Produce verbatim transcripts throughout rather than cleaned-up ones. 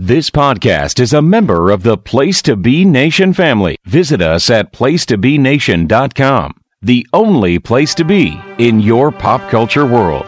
This podcast is a member of the Place to Be Nation family. Visit us at place to be nation dot com, the only place to be in your pop culture world.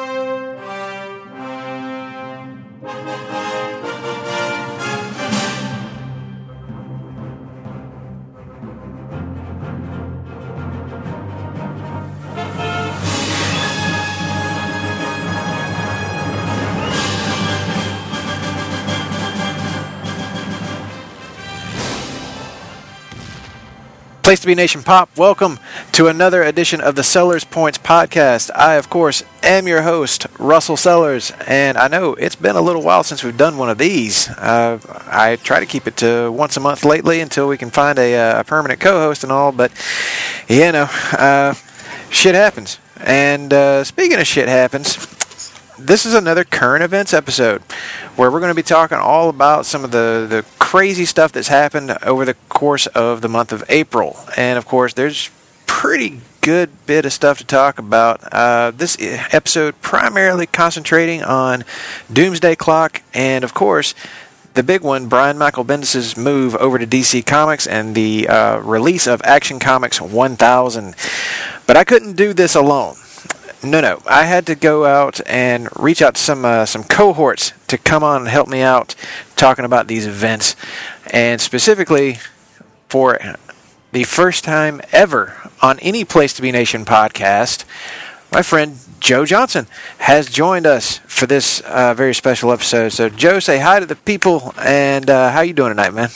Place to Be Nation Pop, welcome to another edition of the Sellers Points podcast. I, of course, am your host, Russell Sellers, and I know it's been a little while since we've done one of these. Uh, I try to keep it to once a month lately until we can find a, a permanent co-host and all, but, you know, uh, shit happens. And uh, speaking of shit happens, this is another current events episode where we're going to be talking all about some of the, the crazy stuff that's happened over the course of the month of April. And, of course, there's pretty good bit of stuff to talk about. Uh, this episode primarily concentrating on Doomsday Clock and, of course, the big one, Brian Michael Bendis' move over to D C Comics and the uh, release of Action Comics one thousand. But I couldn't do this alone. No, no. I had to go out and reach out to some uh, some cohorts to come on and help me out talking about these events. And specifically, for the first time ever on any Place to Be Nation podcast, my friend Joe Johnson has joined us for this uh, very special episode. So, Joe, say hi to the people, and uh, how you doing tonight, man?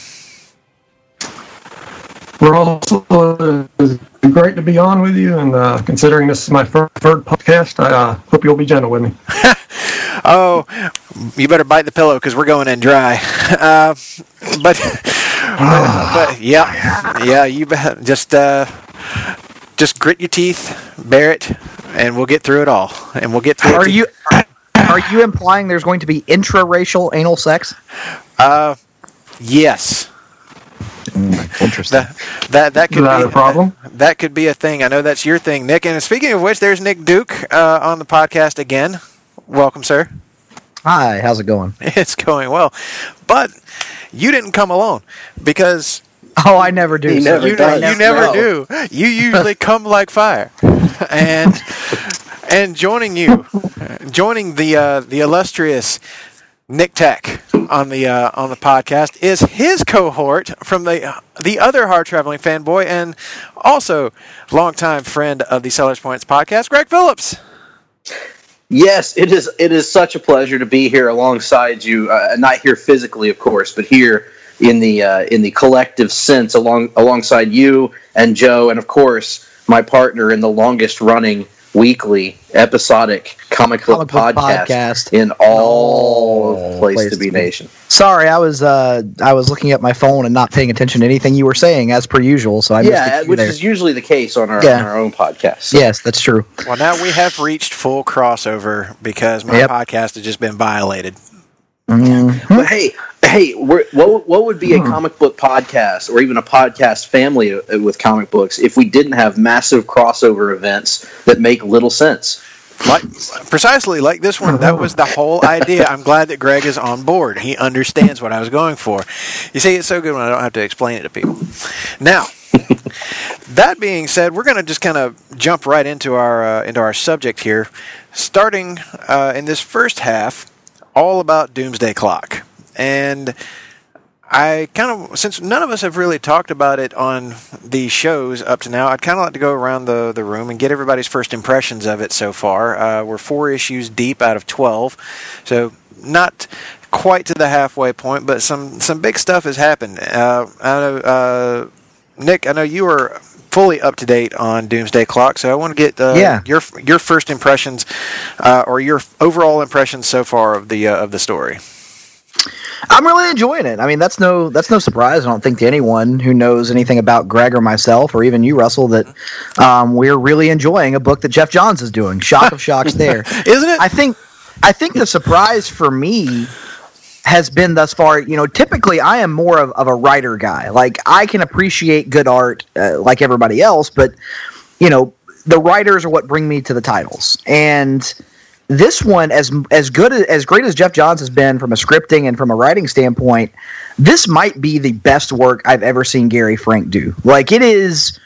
We're also uh, great to be on with you, and uh, considering this is my third podcast, I uh, hope you'll be gentle with me. Oh, you better bite the pillow because we're going in dry. Uh, but, but, but yeah, yeah, you bet. Just, uh, just grit your teeth, bear it, and we'll get through it all. And we'll get through. Are it you are you implying there's going to be intra-racial anal sex? Uh, yes. Mm, interesting. That that that could Is that be a problem? That, that could be a thing. I know that's your thing, Nick. And speaking of which, there's Nick Duke uh, on the podcast again. Welcome, sir. Hi, how's it going? It's going well, but you didn't come alone because Oh, I never do. He sir. never you, does. you never No. do. You usually come like fire, and and joining you, joining the uh, the illustrious Nick Tech on the uh, on the podcast is his cohort from the the other hard traveling fanboy and also longtime friend of the Sellers Points podcast, Greg Phillips. Yes, it is. It is such a pleasure to be here alongside you. Uh, not here physically, of course, but here in the uh, in the collective sense, along alongside you and Joe, and of course my partner in the longest running weekly episodic comic book, Comic book podcast, podcast. in all Oh, of Place, to Be Nation. Sorry, I was uh, I was looking at my phone and not paying attention to anything you were saying as per usual. So I missed Yeah, the cue which there. is usually the case on our Yeah. on our own podcast. So. Yes, that's true. Well, now we have reached full crossover because my Yep. podcast has just been violated. Mhm. But hey, hey, we're, what what would be a comic book podcast or even a podcast family uh, with comic books if we didn't have massive crossover events that make little sense? Like, precisely like this one. That was the whole idea. I'm glad that Greg is on board. He understands what I was going for. You see, it's so good when I don't have to explain it to people. Now, that being said, we're going to just kind of jump right into our uh, into our subject here, starting uh, in this first half, all about Doomsday Clock. And I kind of, since none of us have really talked about it on these shows up to now, I'd kind of like to go around the, the room and get everybody's first impressions of it so far. Uh, we're four issues deep out of twelve, so not quite to the halfway point, but some, some big stuff has happened. Uh, I know, uh, Nick, I know you were fully up to date on Doomsday Clock, so I want to get uh, Yeah. your your first impressions uh, or your overall impressions so far of the uh, of the story. I'm really enjoying it. I mean, that's no that's no surprise. I don't think to anyone who knows anything about Greg or myself, or even you, Russell, that um, we're really enjoying a book that Jeff Johns is doing. Shock of shocks, there, Isn't it? I think. I think the surprise for me has been thus far, you know, typically I am more of, of a writer guy. Like, I can appreciate good art uh, like everybody else, but, you know, the writers are what bring me to the titles. And this one, as as good as great as Geoff Johns has been from a scripting and from a writing standpoint, this might be the best work I've ever seen Gary Frank do. Like, it is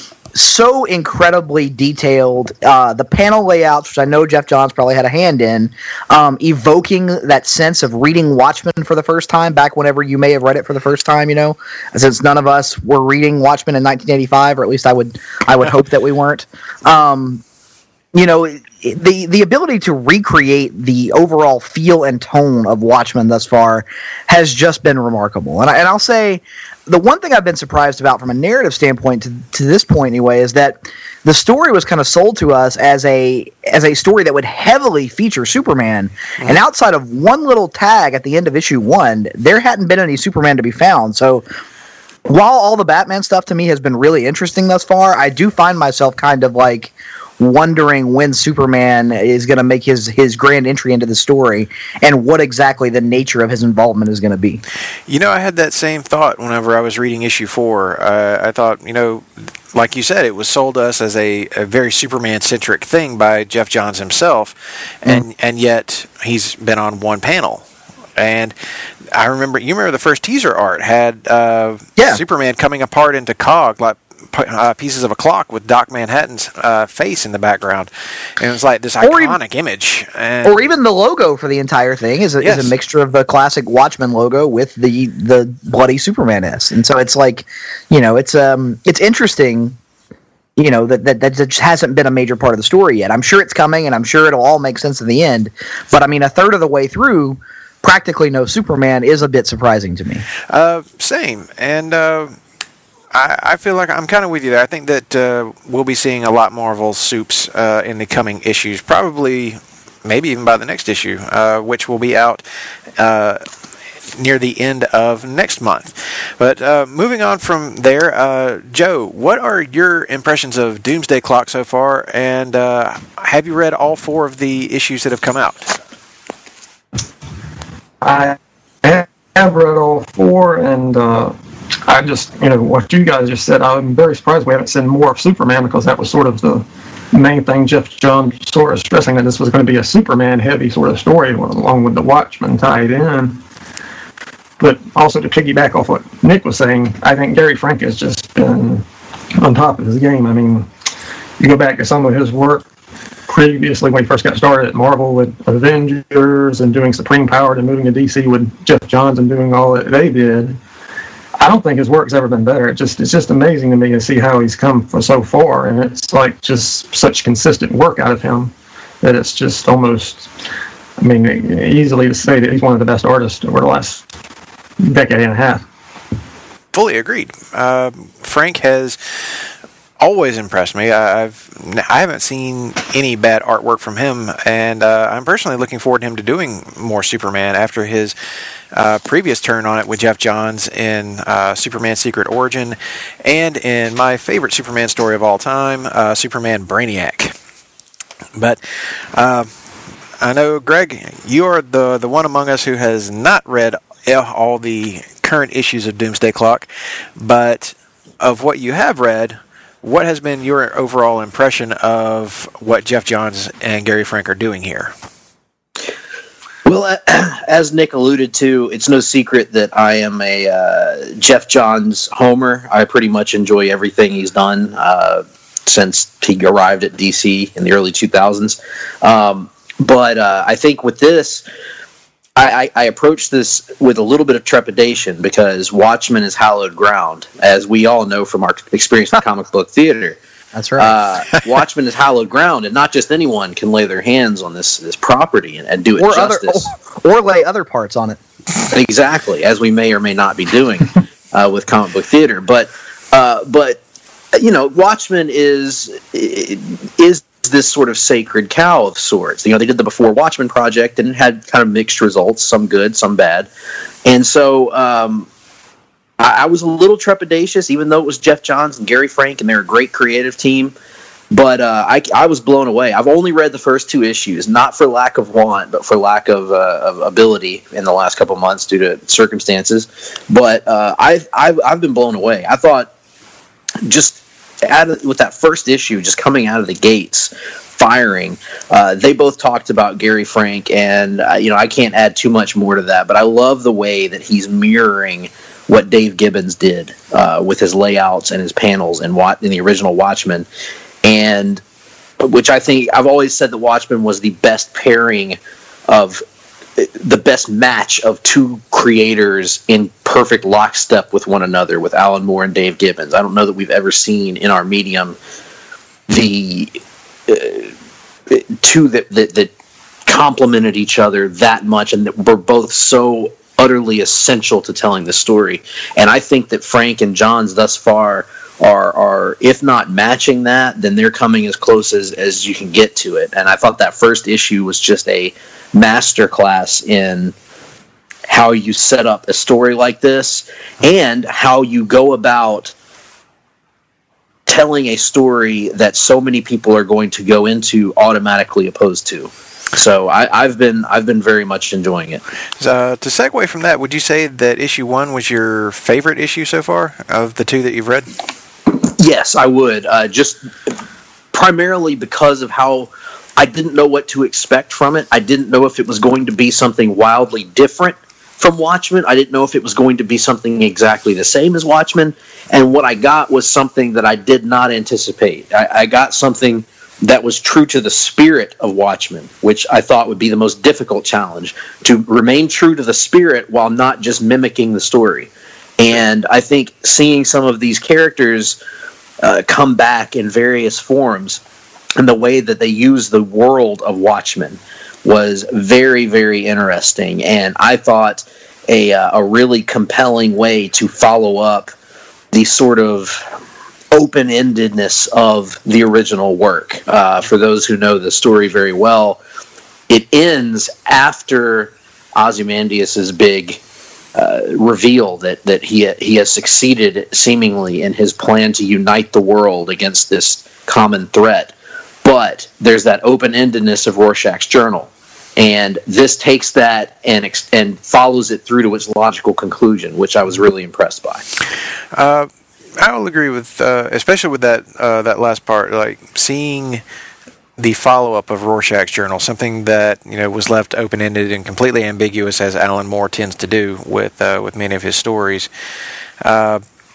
so incredibly detailed. Uh, the panel layouts, which I know Geoff Johns probably had a hand in, um, evoking that sense of reading Watchmen for the first time, back whenever you may have read it for the first time, you know, since none of us were reading Watchmen in nineteen eighty-five, or at least I would I would hope that we weren't. Um, you know, the the ability to recreate the overall feel and tone of Watchmen thus far has just been remarkable. And, I, and I'll say, the one thing I've been surprised about from a narrative standpoint to, to this point anyway is that the story was kind of sold to us as a as a story that would heavily feature Superman. Mm-hmm. And outside of one little tag at the end of issue one, there hadn't been any Superman to be found. So while all the Batman stuff to me has been really interesting thus far, I do find myself kind of like wondering when Superman is going to make his, his grand entry into the story and what exactly the nature of his involvement is going to be. You know, I had that same thought whenever I was reading issue four. Uh, I thought, you know, like you said, it was sold to us as a, a very Superman-centric thing by Geoff Johns himself, and, mm. and yet he's been on one panel. And I remember, you remember the first teaser art had uh, yeah. Superman coming apart into cog, like Uh, pieces of a clock with Doc Manhattan's uh, face in the background, and it was like this iconic even, image. And or even the logo for the entire thing is a, yes. is a mixture of the classic Watchmen logo with the the bloody Superman S. And so it's like, you know, it's um it's interesting, you know, that, that that just hasn't been a major part of the story yet. I'm sure it's coming, and I'm sure it'll all make sense in the end. But I mean, a third of the way through, practically no Superman is a bit surprising to me. Uh, same, and. Uh, I, I feel like I'm kind of with you there. I think that uh, we'll be seeing a lot more of those soups uh, in the coming issues, probably maybe even by the next issue, uh, which will be out uh, near the end of next month. But uh, moving on from there, uh, Joe, what are your impressions of Doomsday Clock so far, and uh, have you read all four of the issues that have come out? I have read all four, and uh I just, you know, what you guys just said, I'm very surprised we haven't seen more of Superman, because that was sort of the main thing Geoff Johns sort of stressing, that this was going to be a Superman-heavy sort of story, along with the Watchmen tied in. But also to piggyback off what Nick was saying, I think Gary Frank has just been on top of his game. I mean, you go back to some of his work previously when he first got started at Marvel with Avengers and doing Supreme Power, and moving to D C with Geoff Johns and doing all that they did. I don't think his work's ever been better. It just it's just amazing to me to see how he's come for so far, and it's like just such consistent work out of him that it's just almost, I mean, easily to say that he's one of the best artists over the last decade and a half. Fully agreed. Uh, Frank has always impressed me. I, I've I haven't seen any bad artwork from him, and uh, I'm personally looking forward to him to doing more Superman after his uh, previous turn on it with Geoff Johns in uh, Superman Secret Origin, and in my favorite Superman story of all time, uh, Superman Brainiac. But uh, I know, Greg, you are the the one among us who has not read all the current issues of Doomsday Clock, but of what you have read, what has been your overall impression of what Geoff Johns and Gary Frank are doing here? Well, as Nick alluded to, it's no secret that I am a uh, Geoff Johns homer. I pretty much enjoy everything he's done uh, since he arrived at D C in the early two thousands. Um, but uh, I think with this, I, I, I approach this with a little bit of trepidation, because Watchmen is hallowed ground, as we all know from our experience in comic book theater. That's right. Uh, Watchmen is hallowed ground, and not just anyone can lay their hands on this this property and, and do it or justice. Other, or, or lay other parts on it. Exactly, as we may or may not be doing uh, with comic book theater. But, uh, but you know, Watchmen is is this sort of sacred cow of sorts. You know, they did the Before Watchmen project and it had kind of mixed results, some good, some bad. And so um, I, I was a little trepidatious, even though it was Geoff Johns and Gary Frank, and they're a great creative team. But uh, I, I was blown away. I've only read the first two issues, not for lack of want, but for lack of, uh, of ability in the last couple months due to circumstances. But uh, I've, I've I've been blown away. I thought just out of, with that first issue, just coming out of the gates, firing. Uh, they both talked about Gary Frank, and uh, you know I can't add too much more to that. But I love the way that he's mirroring what Dave Gibbons did uh, with his layouts and his panels in, Wat- in the original Watchmen, and which I think I've always said that Watchmen was the best pairing of the best match of two creators in perfect lockstep with one another, with Alan Moore and Dave Gibbons. I don't know that we've ever seen in our medium the uh, two that, that that complemented each other that much, and that were both so utterly essential to telling the story. And I think that Frank and Johns thus far are, are if not matching that, then they're coming as close as, as you can get to it. And I thought that first issue was just a masterclass in how you set up a story like this and how you go about telling a story that so many people are going to go into automatically opposed to. So I, I've been I've been very much enjoying it. Uh, to segue from that, would you say that issue one was your favorite issue so far of the two that you've read? Yes, I would. Uh, just primarily because of how I didn't know what to expect from it. I didn't know if it was going to be something wildly different from Watchmen. I didn't know if it was going to be something exactly the same as Watchmen. And what I got was something that I did not anticipate. I, I got something that was true to the spirit of Watchmen, which I thought would be the most difficult challenge, to remain true to the spirit while not just mimicking the story. And I think seeing some of these characters uh, come back in various forms and the way that they use the world of Watchmen was very, very interesting. And I thought a, uh, a really compelling way to follow up the sort of open-endedness of the original work. Uh, for those who know the story very well, it ends after Ozymandias's big uh, reveal that that he he has succeeded seemingly in his plan to unite the world against this common threat. But there's that open-endedness of Rorschach's journal, and this takes that and ex- and follows it through to its logical conclusion, which I was really impressed by. Uh, I will agree with, uh, especially with that uh, that last part, like seeing the follow-up of Rorschach's journal, something that you know was left open-ended and completely ambiguous, as Alan Moore tends to do with uh, with many of his stories. Uh,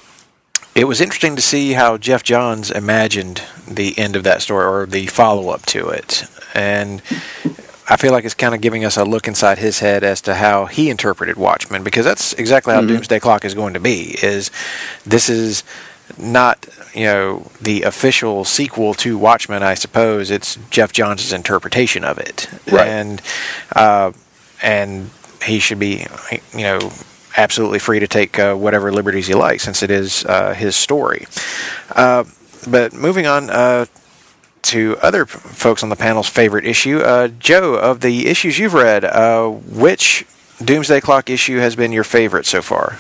it was interesting to see how Geoff Johns imagined the end of that story, or the follow-up to it, and I feel like it's kind of giving us a look inside his head as to how he interpreted Watchmen, because that's exactly how mm-hmm. Doomsday Clock is going to be. Is this is not, you know, the official sequel to Watchmen, I suppose. It's Geoff Johns' interpretation of it. Right. And, uh, and he should be, you know, absolutely free to take uh, whatever liberties he likes, since it is uh, his story. Uh, but moving on uh, to other folks on the panel's favorite issue, uh, Joe, of the issues you've read, uh, which Doomsday Clock issue has been your favorite so far?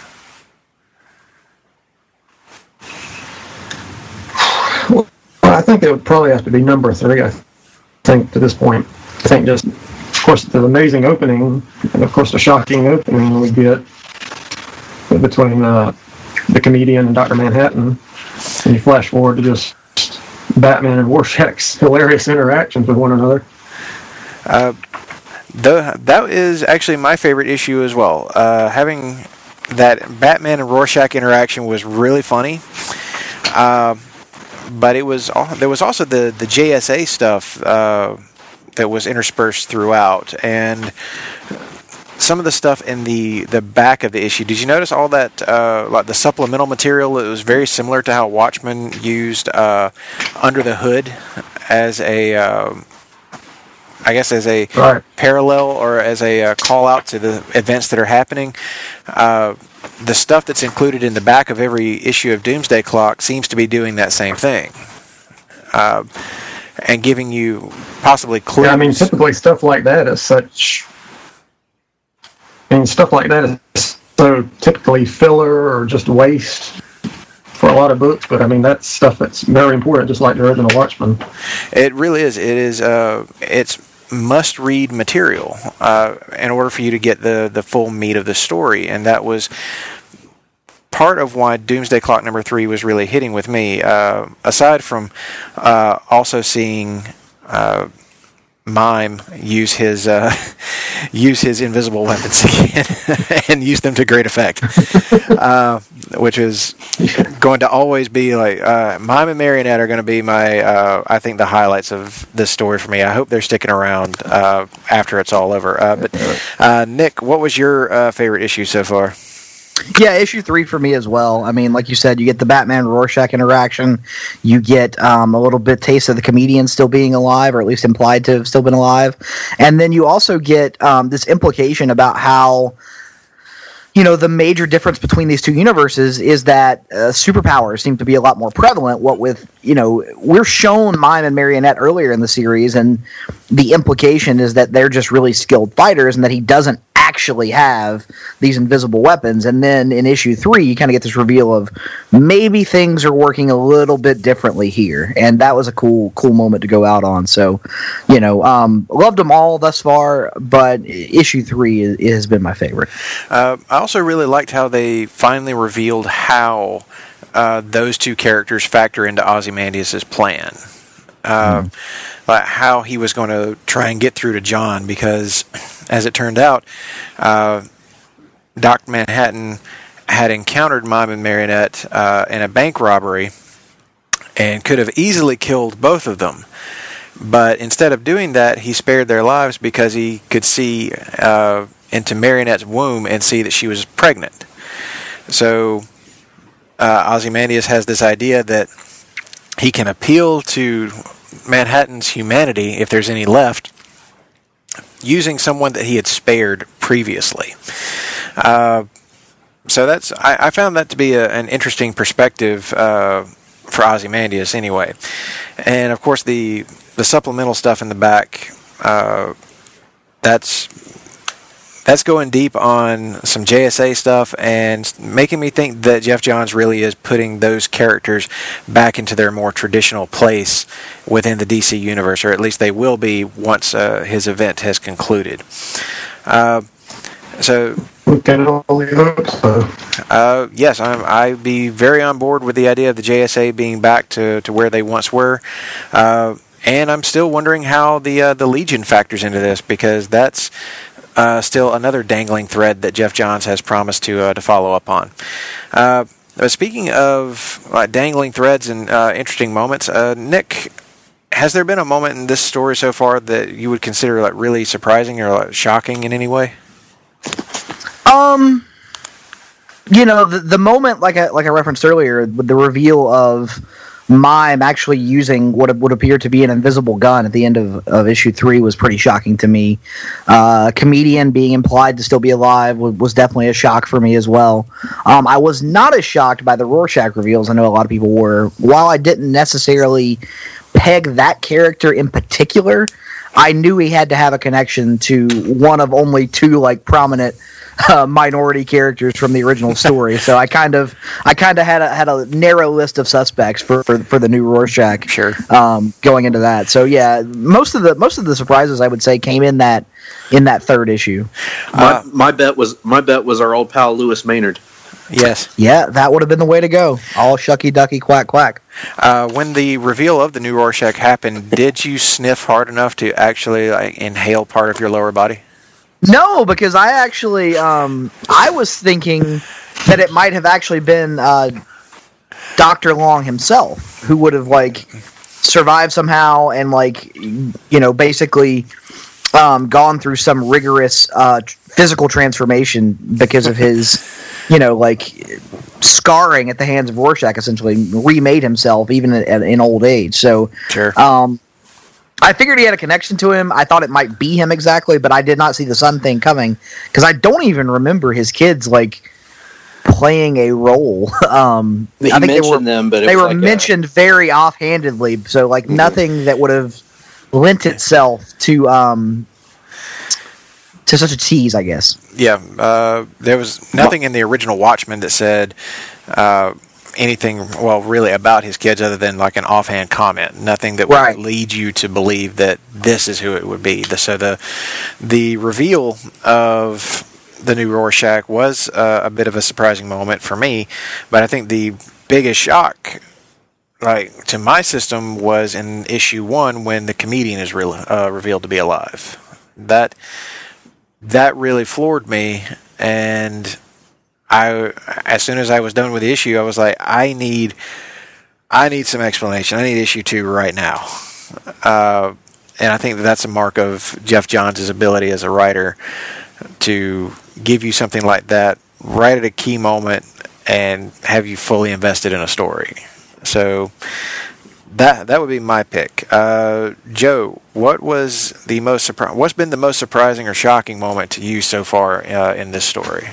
Well, I think it would probably have to be number three, I think, to this point. I think just, of course, the amazing opening, and of course the shocking opening we get between uh, the comedian and Doctor Manhattan, and you flash forward to just Batman and Rorschach's hilarious interactions with one another. Uh, the, that is actually my favorite issue as well. Uh, having that Batman and Rorschach interaction was really funny. Uh, But it was there was also the, the J S A stuff uh, that was interspersed throughout, and some of the stuff in the, the back of the issue. Did you notice all that, uh, like the supplemental material? It was very similar to how Watchmen used uh, Under the Hood as a, uh, I guess, as a right. parallel or as a uh, call out to the events that are happening. Uh, the stuff that's included in the back of every issue of Doomsday Clock seems to be doing that same thing, uh, and giving you possibly clues. Yeah, I mean, typically stuff like that is such. I mean, stuff like that is so typically filler or just waste for a lot of books. But I mean, that's stuff that's very important, just like the original Watchmen. It really is. It is. Uh, it's must-read material uh, in order for you to get the, the full meat of the story, and that was part of why Doomsday Clock number three was really hitting with me. Uh, aside from uh, also seeing uh, Mime use his uh, use his invisible weapons again and use them to great effect, uh, which is going to always be like uh, Mime and Marionette are going to be my uh, I think the highlights of this story for me. I hope they're sticking around uh, after it's all over. Uh, but uh, Nick, what was your uh, favorite issue so far? Yeah, issue three for me as well. I mean, like you said, you get the Batman-Rorschach interaction. You get um, a little bit taste of the comedian still being alive, or at least implied to have still been alive. And then you also get um, this implication about how, you know, the major difference between these two universes is that uh, superpowers seem to be a lot more prevalent. What with, you know, we're shown Mime and Marionette earlier in the series, and the implication is that they're just really skilled fighters and that he doesn't actually have these invisible weapons. And then in issue three, you kind of get this reveal of maybe things are working a little bit differently here. And that was a cool, cool moment to go out on. So, you know, um, loved them all thus far, but issue three is, has been my favorite. Uh, I also really liked how they finally revealed how uh, those two characters factor into Ozymandias' plan. Uh, mm. Like how he was going to try and get through to John, because as it turned out, uh, Doctor Manhattan had encountered Mime and Marionette uh, in a bank robbery and could have easily killed both of them. But instead of doing that, he spared their lives because he could see uh, into Marionette's womb and see that she was pregnant. So uh, Ozymandias has this idea that he can appeal to Manhattan's humanity, if there's any left, using someone that he had spared previously. Uh, so that's I, I found that to be a, an interesting perspective uh, for Ozymandias anyway. And of course the the supplemental stuff in the back, uh, that's that's going deep on some J S A stuff and making me think that Geoff Johns really is putting those characters back into their more traditional place within the D C universe, or at least they will be once uh, his event has concluded. Uh, so, we can only hope so. Uh, yes, I'm, I'd be very on board with the idea of the J S A being back to, to where they once were. Uh, and I'm still wondering how the uh, the Legion factors into this, because that's Uh, still another dangling thread that Geoff Johns has promised to uh, to follow up on. Uh, but speaking of uh, dangling threads and uh, interesting moments, uh, Nick, has there been a moment in this story so far that you would consider like really surprising or like, shocking in any way? Um, you know, the the moment like I like I referenced earlier, with the reveal of Mime actually using what would appear to be an invisible gun at the end of, of issue three was pretty shocking to me. Uh, comedian being implied to still be alive was, was definitely a shock for me as well. Um, I was not as shocked by the Rorschach reveals. I know a lot of people were. While I didn't necessarily peg that character in particular, I knew he had to have a connection to one of only two like prominent Uh, minority characters from the original story, so I kind of, I kind of had a had a narrow list of suspects for, for, for the new Rorschach. Sure. Um, going into that, so yeah, most of the most of the surprises I would say came in that in that third issue. My, uh, my bet was my bet was our old pal Lewis Maynard. Yes. Yeah, that would have been the way to go. All shucky ducky quack quack. Uh, when the reveal of the new Rorschach happened, did you sniff hard enough to actually like inhale part of your lower body? No, because I actually, um, I was thinking that it might have actually been uh, Doctor Long himself who would have, like, survived somehow and, like, you know, basically um, gone through some rigorous uh, physical transformation because of his, you know, like, scarring at the hands of Rorschach, essentially, remade himself even at, in old age. So, sure. Um, I figured he had a connection to him. I thought it might be him exactly, but I did not see the Sun thing coming because I don't even remember his kids like playing a role. Um, he I think mentioned they were them, but it they was were like mentioned a... very offhandedly, so like mm-hmm. nothing that would have lent itself to um, to such a tease, I guess. Yeah, uh, there was nothing in the original Watchmen that said. Uh, anything well really about his kids other than like an offhand comment, nothing that would right. lead you to believe that this is who it would be. The, so the the reveal of the new Rorschach was uh, a bit of a surprising moment for me, but I think the biggest shock, like to my system, was in issue one when the comedian is re- uh, revealed to be alive. That that really floored me, and I, as soon as I was done with the issue, I was like, I need, I need some explanation. I need issue two right now. Uh, and I think that that's a mark of Geoff Johns' ability as a writer to give you something like that right at a key moment and have you fully invested in a story. So that that would be my pick. Uh, Joe, what was the most surpri- What's been the most surprising or shocking moment to you so far uh, in this story?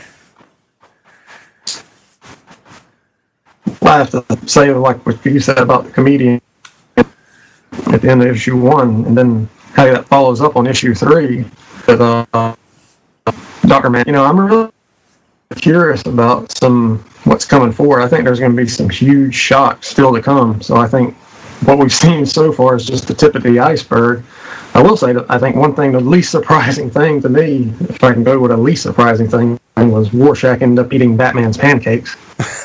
I have to say, like what you said about the comedian at the end of issue one, and then how that follows up on issue three with uh, Doctor Man. You know, I'm really curious about some what's coming forward. I think there's going to be some huge shocks still to come. So I think what we've seen so far is just the tip of the iceberg. I will say that I think one thing, the least surprising thing to me, if I can go with a least surprising thing, was Rorschach ended up eating Batman's pancakes.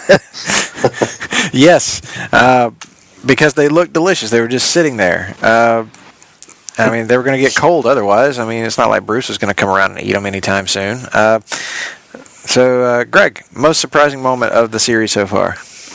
Yes, uh, because they looked delicious. They were just sitting there. Uh, I mean, they were going to get cold otherwise. I mean, it's not like Bruce was going to come around and eat them anytime soon. Uh, so, uh, Greg, most surprising moment of the series so far?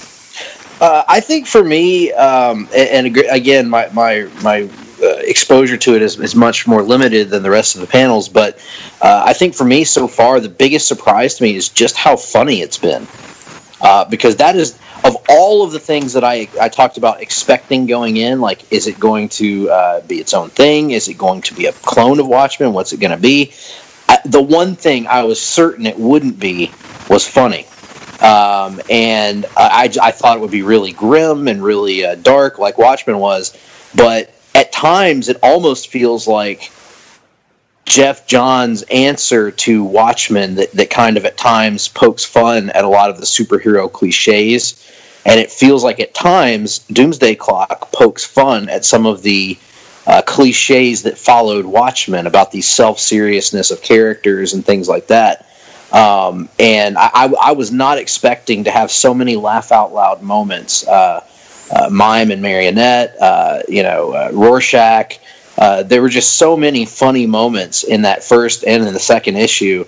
Uh, I think for me, um, and, and again, my my my uh, exposure to it is, is much more limited than the rest of the panels. But uh, I think for me so far, the biggest surprise to me is just how funny it's been. Uh, because that is, of all of the things that I, I talked about expecting going in, like, is it going to uh, be its own thing? Is it going to be a clone of Watchmen? What's it going to be? I, the one thing I was certain it wouldn't be was funny. Um, and I, I thought it would be really grim and really uh, dark like Watchmen was. But at times, it almost feels like Geoff Johns' answer to Watchmen that, that kind of at times pokes fun at a lot of the superhero cliches. And it feels like at times Doomsday Clock pokes fun at some of the uh, cliches that followed Watchmen about the self-seriousness of characters and things like that. Um, and I, I, I was not expecting to have so many laugh-out-loud moments. Uh, uh, Mime and Marionette, uh, you know, uh, Rorschach. Uh, there were just so many funny moments in that first and in the second issue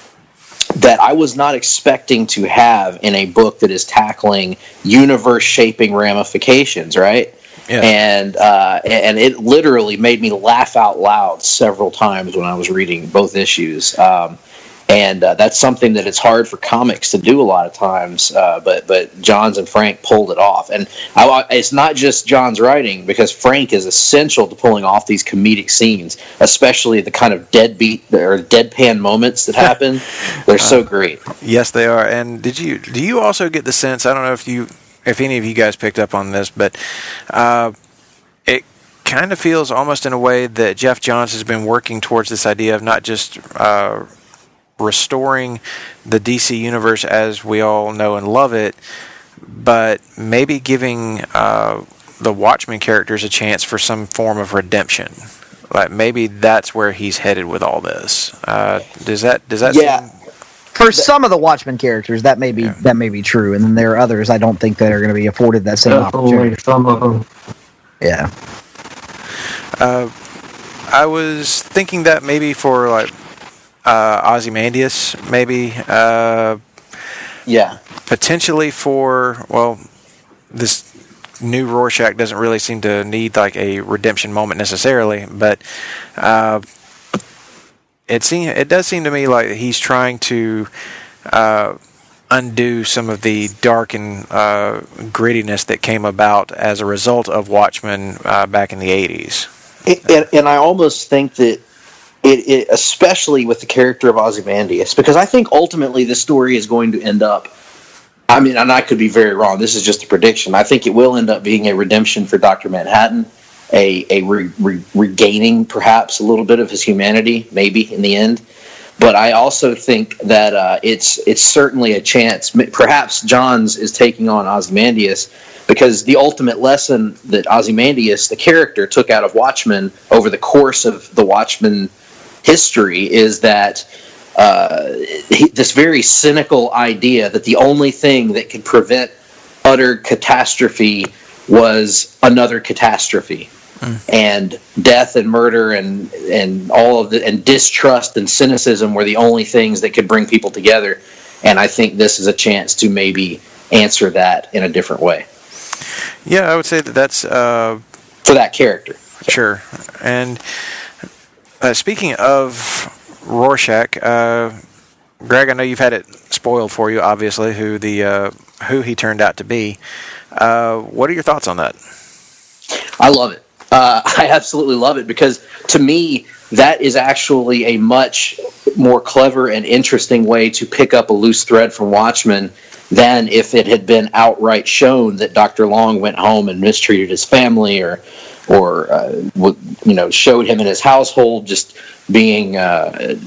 that I was not expecting to have in a book that is tackling universe-shaping ramifications, right? Yeah. And uh, and it literally made me laugh out loud several times when I was reading both issues. Um, and uh, that's something that it's hard for comics to do a lot of times, uh, but but Johns and Frank pulled it off. And I, it's not just Johns' writing, because Frank is essential to pulling off these comedic scenes, especially the kind of deadbeat or deadpan moments that happen. They're so great. Uh, yes, they are. And did you do you also get the sense? I don't know if you if any of you guys picked up on this, but uh, it kind of feels almost in a way that Geoff Johns has been working towards this idea of not just uh, restoring the D C universe as we all know and love it, but maybe giving uh, the Watchmen characters a chance for some form of redemption. Like maybe that's where he's headed with all this. Uh, does that does that yeah. seem... For some of the Watchmen characters, that may be yeah. that may be true, and then there are others I don't think that are going to be afforded that same Definitely opportunity. Some of them. Yeah. Uh, I was thinking that maybe for like. Uh, Ozymandias, maybe. Uh, yeah. Potentially for, well, this new Rorschach doesn't really seem to need like a redemption moment necessarily, but uh, it seem, it does seem to me like he's trying to uh, undo some of the dark and uh, grittiness that came about as a result of Watchmen uh, back in the eighties. And, and I almost think that It, it, especially with the character of Ozymandias, because I think ultimately this story is going to end up, I mean, and I could be very wrong, this is just a prediction, I think it will end up being a redemption for Doctor Manhattan, a, a re, re, regaining perhaps a little bit of his humanity, maybe in the end. But I also think that uh, it's it's certainly a chance, perhaps Johns is taking on Ozymandias, because the ultimate lesson that Ozymandias, the character, took out of Watchmen over the course of the Watchmen history is that uh, he, this very cynical idea that the only thing that could prevent utter catastrophe was another catastrophe. Mm. And death and murder and and all of the and distrust and cynicism were the only things that could bring people together. And I think this is a chance to maybe answer that in a different way. Yeah, I would say that that's uh, for that character. So. Sure. And uh, speaking of Rorschach, uh, Greg, I know you've had it spoiled for you, obviously, who the uh, who he turned out to be. Uh, what are your thoughts on that? I love it. Uh, I absolutely love it because, to me, that is actually a much more clever and interesting way to pick up a loose thread from Watchmen than if it had been outright shown that Doctor Long went home and mistreated his family, or, or uh, you know, showed him in his household just being uh,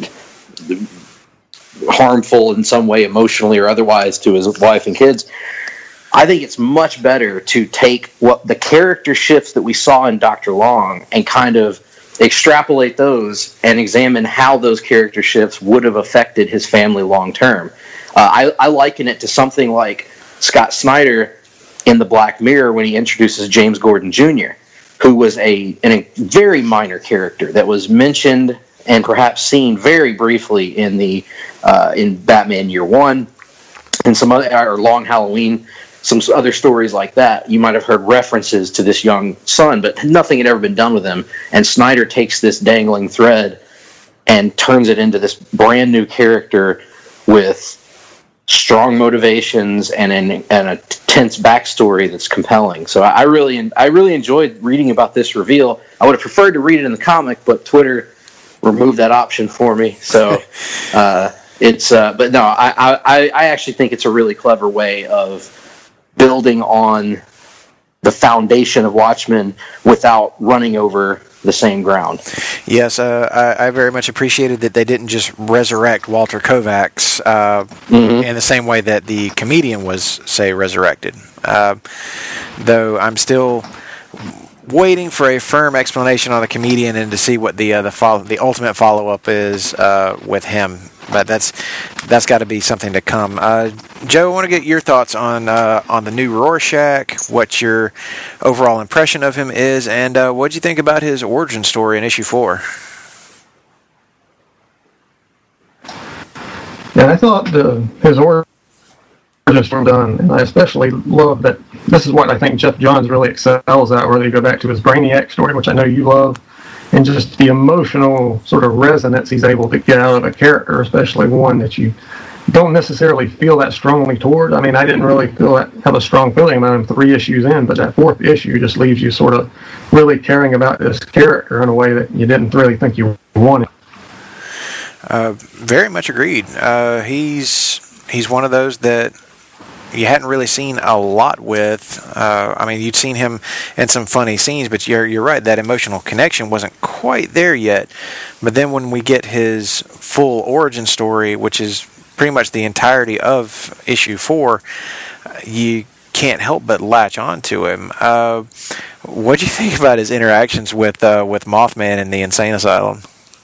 harmful in some way, emotionally or otherwise, to his wife and kids. I think it's much better to take what the character shifts that we saw in Doctor Long and kind of extrapolate those and examine how those character shifts would have affected his family long term. Uh, I, I liken it to something like Scott Snyder in The Black Mirror when he introduces James Gordon Junior, who was a, a very minor character that was mentioned and perhaps seen very briefly in the uh, in Batman Year One and some other, or Long Halloween. Some other stories like that, you might have heard references to this young son, but nothing had ever been done with him. And Snyder takes this dangling thread and turns it into this brand new character with strong motivations and an and a tense backstory that's compelling. So I really, I really enjoyed reading about this reveal. I would have preferred to read it in the comic, but Twitter removed that option for me. So uh, it's, uh, but no, I, I, I actually think it's a really clever way of building on the foundation of Watchmen without running over the same ground. Yes, uh, I, I very much appreciated that they didn't just resurrect Walter Kovacs uh, mm-hmm. in the same way that the comedian was, say, resurrected. Uh, though I'm still waiting for a firm explanation on the comedian and to see what the uh, the, follow- the ultimate follow-up is uh, with him. But that's that's got to be something to come. Uh, Joe, I want to get your thoughts on uh, on the new Rorschach, what your overall impression of him is, and uh, what do you think about his origin story in issue four? Yeah, I thought the, his origin story done, and I especially love that this is what I think Jeff Johns really excels at, where they go back to his Brainiac story, which I know you love. And just the emotional sort of resonance he's able to get out of a character, especially one that you don't necessarily feel that strongly toward. I mean, I didn't really feel that, have a strong feeling about him three issues in, but that fourth issue just leaves you sort of really caring about this character in a way that you didn't really think you wanted. Uh, very much agreed. Uh, he's he's one of those that you hadn't really seen a lot with. Uh, I mean, you'd seen him in some funny scenes, but you're you're right, that emotional connection wasn't quite there yet. But then when we get his full origin story, which is pretty much the entirety of issue four, you can't help but latch on to him. Uh, what do you think about his interactions with uh, with Mothman in the insane asylum?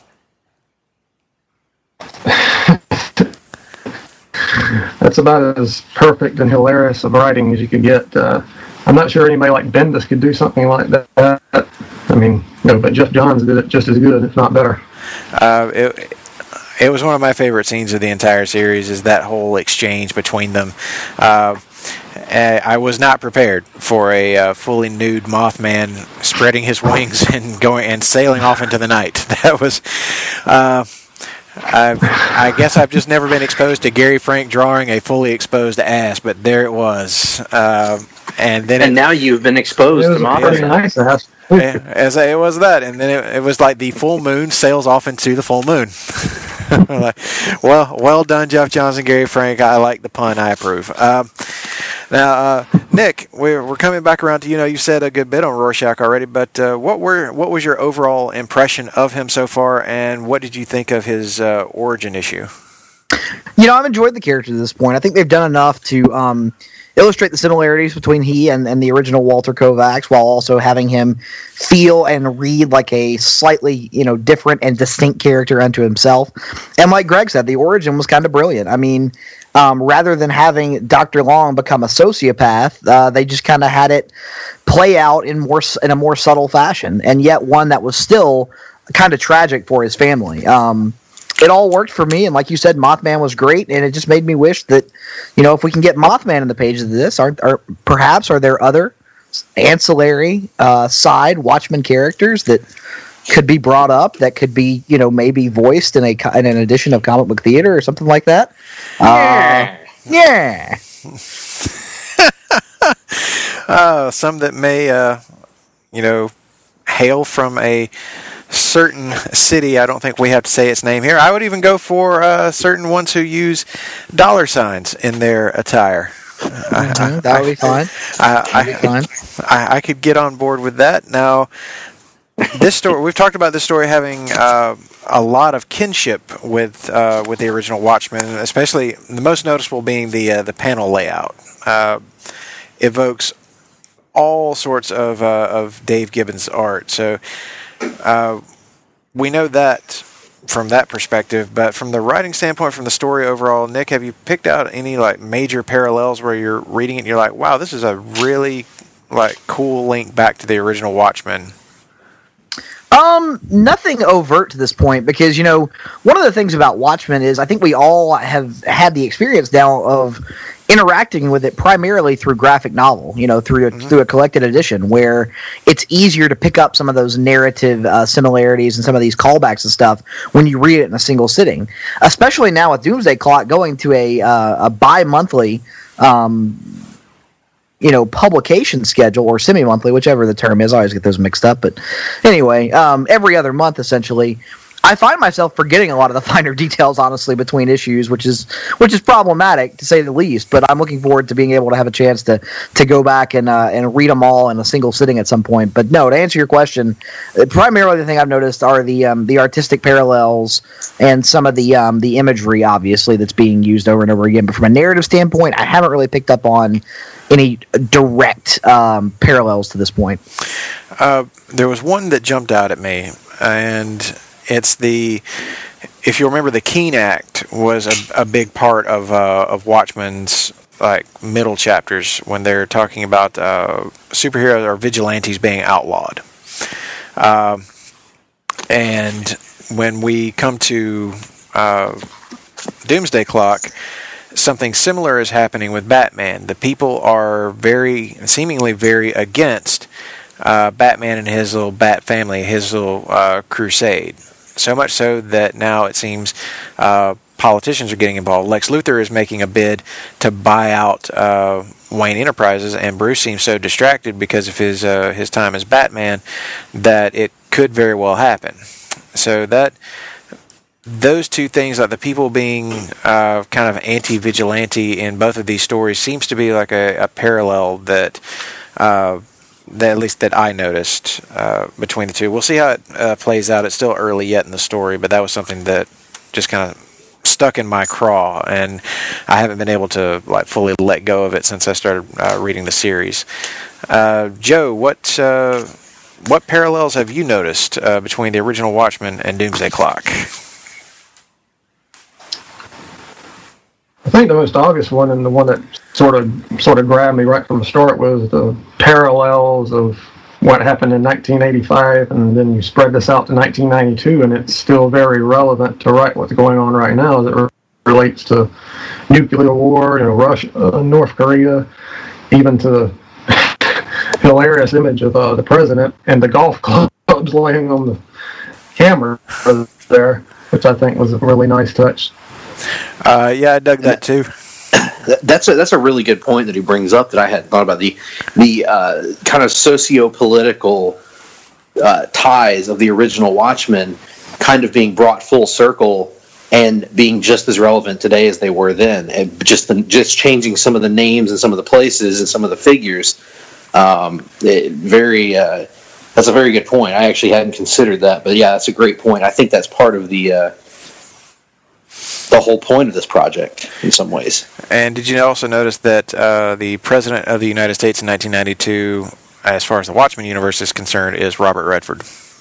That's about as perfect and hilarious of writing as you could get. Uh, I'm not sure anybody like Bendis could do something like that. I mean, no, but Jeff Johns did it just as good, if not better. Uh, it, it was one of my favorite scenes of the entire series, is that whole exchange between them. Uh, I was not prepared for a uh, fully nude Mothman spreading his wings and going and sailing off into the night. That was... Uh, I, I guess I've just never been exposed to Gary Frank drawing a fully exposed ass, but there it was. Uh, and then and it, now you've been exposed. It was to a pretty nice ass. As it was that, and then it, it was like the full moon sails off into the full moon. Like, well, well done, Jeff Johns and Gary Frank. I like the pun. I approve. Um, now, uh, Nick, we're we're coming back around to you know you said a good bit on Rorschach already, but uh, what were what was your overall impression of him so far, and what did you think of his uh, origin issue? You know, I've enjoyed the character to this point. I think they've done enough to um, illustrate the similarities between he and, and the original Walter Kovacs, while also having him feel and read like a slightly, you know, different and distinct character unto himself. And like Greg said, the origin was kind of brilliant. I mean, um, rather than having Doctor Long become a sociopath, uh, they just kind of had it play out in more in a more subtle fashion, and yet one that was still kind of tragic for his family. Um, It all worked for me, and like you said, Mothman was great, and it just made me wish that, you know, if we can get Mothman in the pages of this, are, are perhaps are there other ancillary uh, side Watchmen characters that could be brought up, that could be, you know, maybe voiced in a in an edition of comic book theater or something like that. Yeah, uh, yeah. uh, some that may, uh, you know, hail from a certain city. I don't think we have to say its name here. I would even go for uh, certain ones who use dollar signs in their attire. Mm-hmm. I, I, that would be fine. I, I, be fine. I, I could get on board with that. Now, this story, we've talked about this story having uh, a lot of kinship with uh, with the original Watchmen, especially the most noticeable being the uh, the panel layout. Uh, evokes all sorts of uh, of Dave Gibbons art. So uh, we know that from that perspective, but from the writing standpoint, from the story overall, Nick, have you picked out any like major parallels where you're reading it and you're like, wow, this is a really like cool link back to the original Watchmen? Um, nothing overt to this point, because, you know, one of the things about Watchmen is I think we all have had the experience now of interacting with it primarily through graphic novel, you know, through a, mm-hmm. through a collected edition, where it's easier to pick up some of those narrative uh, similarities and some of these callbacks and stuff when you read it in a single sitting. Especially now with Doomsday Clock going to a uh, a bi-monthly um you know, publication schedule, or semi-monthly, whichever the term is. I always get those mixed up. But anyway, um, every other month, essentially, I find myself forgetting a lot of the finer details, honestly, between issues, which is which is problematic, to say the least. But I'm looking forward to being able to have a chance to to go back and uh, and read them all in a single sitting at some point. But no, to answer your question, primarily the thing I've noticed are the um, the artistic parallels and some of the um, the imagery, obviously, that's being used over and over again. But from a narrative standpoint, I haven't really picked up on any direct um, parallels to this point. Uh, there was one that jumped out at me, and it's the, if you remember, the Keene Act was a, a big part of uh, of Watchmen's like middle chapters when they're talking about uh, superheroes or vigilantes being outlawed. Uh, and when we come to uh, Doomsday Clock, something similar is happening with Batman. The people are very, seemingly very against uh, Batman and his little Bat family, his little uh, crusade. So much so that now it seems uh, politicians are getting involved. Lex Luthor is making a bid to buy out uh, Wayne Enterprises, and Bruce seems so distracted because of his uh, his time as Batman that it could very well happen. So that those two things, like the people being uh, kind of anti-vigilante in both of these stories, seems to be like a, a parallel that. Uh, That, at least that I noticed uh, between the two. We'll see how it uh, plays out. It's still early yet in the story, but that was something that just kind of stuck in my craw, and I haven't been able to like fully let go of it since I started uh, reading the series. Uh, Joe, what uh, what parallels have you noticed uh, between the original Watchmen and Doomsday Clock? I think the most obvious one, and the one that sort of sort of grabbed me right from the start, was the parallels of what happened in nineteen eighty-five, and then you spread this out to nineteen ninety-two, and it's still very relevant to right what's going on right now as it re- relates to nuclear war, you know, Russia, uh, North Korea, even to the hilarious image of uh, the president and the golf clubs laying on the camera there, which I think was a really nice touch. Uh, yeah, I dug that too. That's a that's a really good point that he brings up that I hadn't thought about. The the uh, kind of socio-political uh, ties of the original Watchmen kind of being brought full circle and being just as relevant today as they were then, and just the, just changing some of the names and some of the places and some of the figures. Um, it, very uh, that's a very good point. I actually hadn't considered that, but yeah, that's a great point. I think that's part of the. Uh, the whole point of this project in some ways. And did you also notice that uh, the President of the United States in nineteen ninety-two, as far as the Watchmen universe is concerned, is Robert Redford?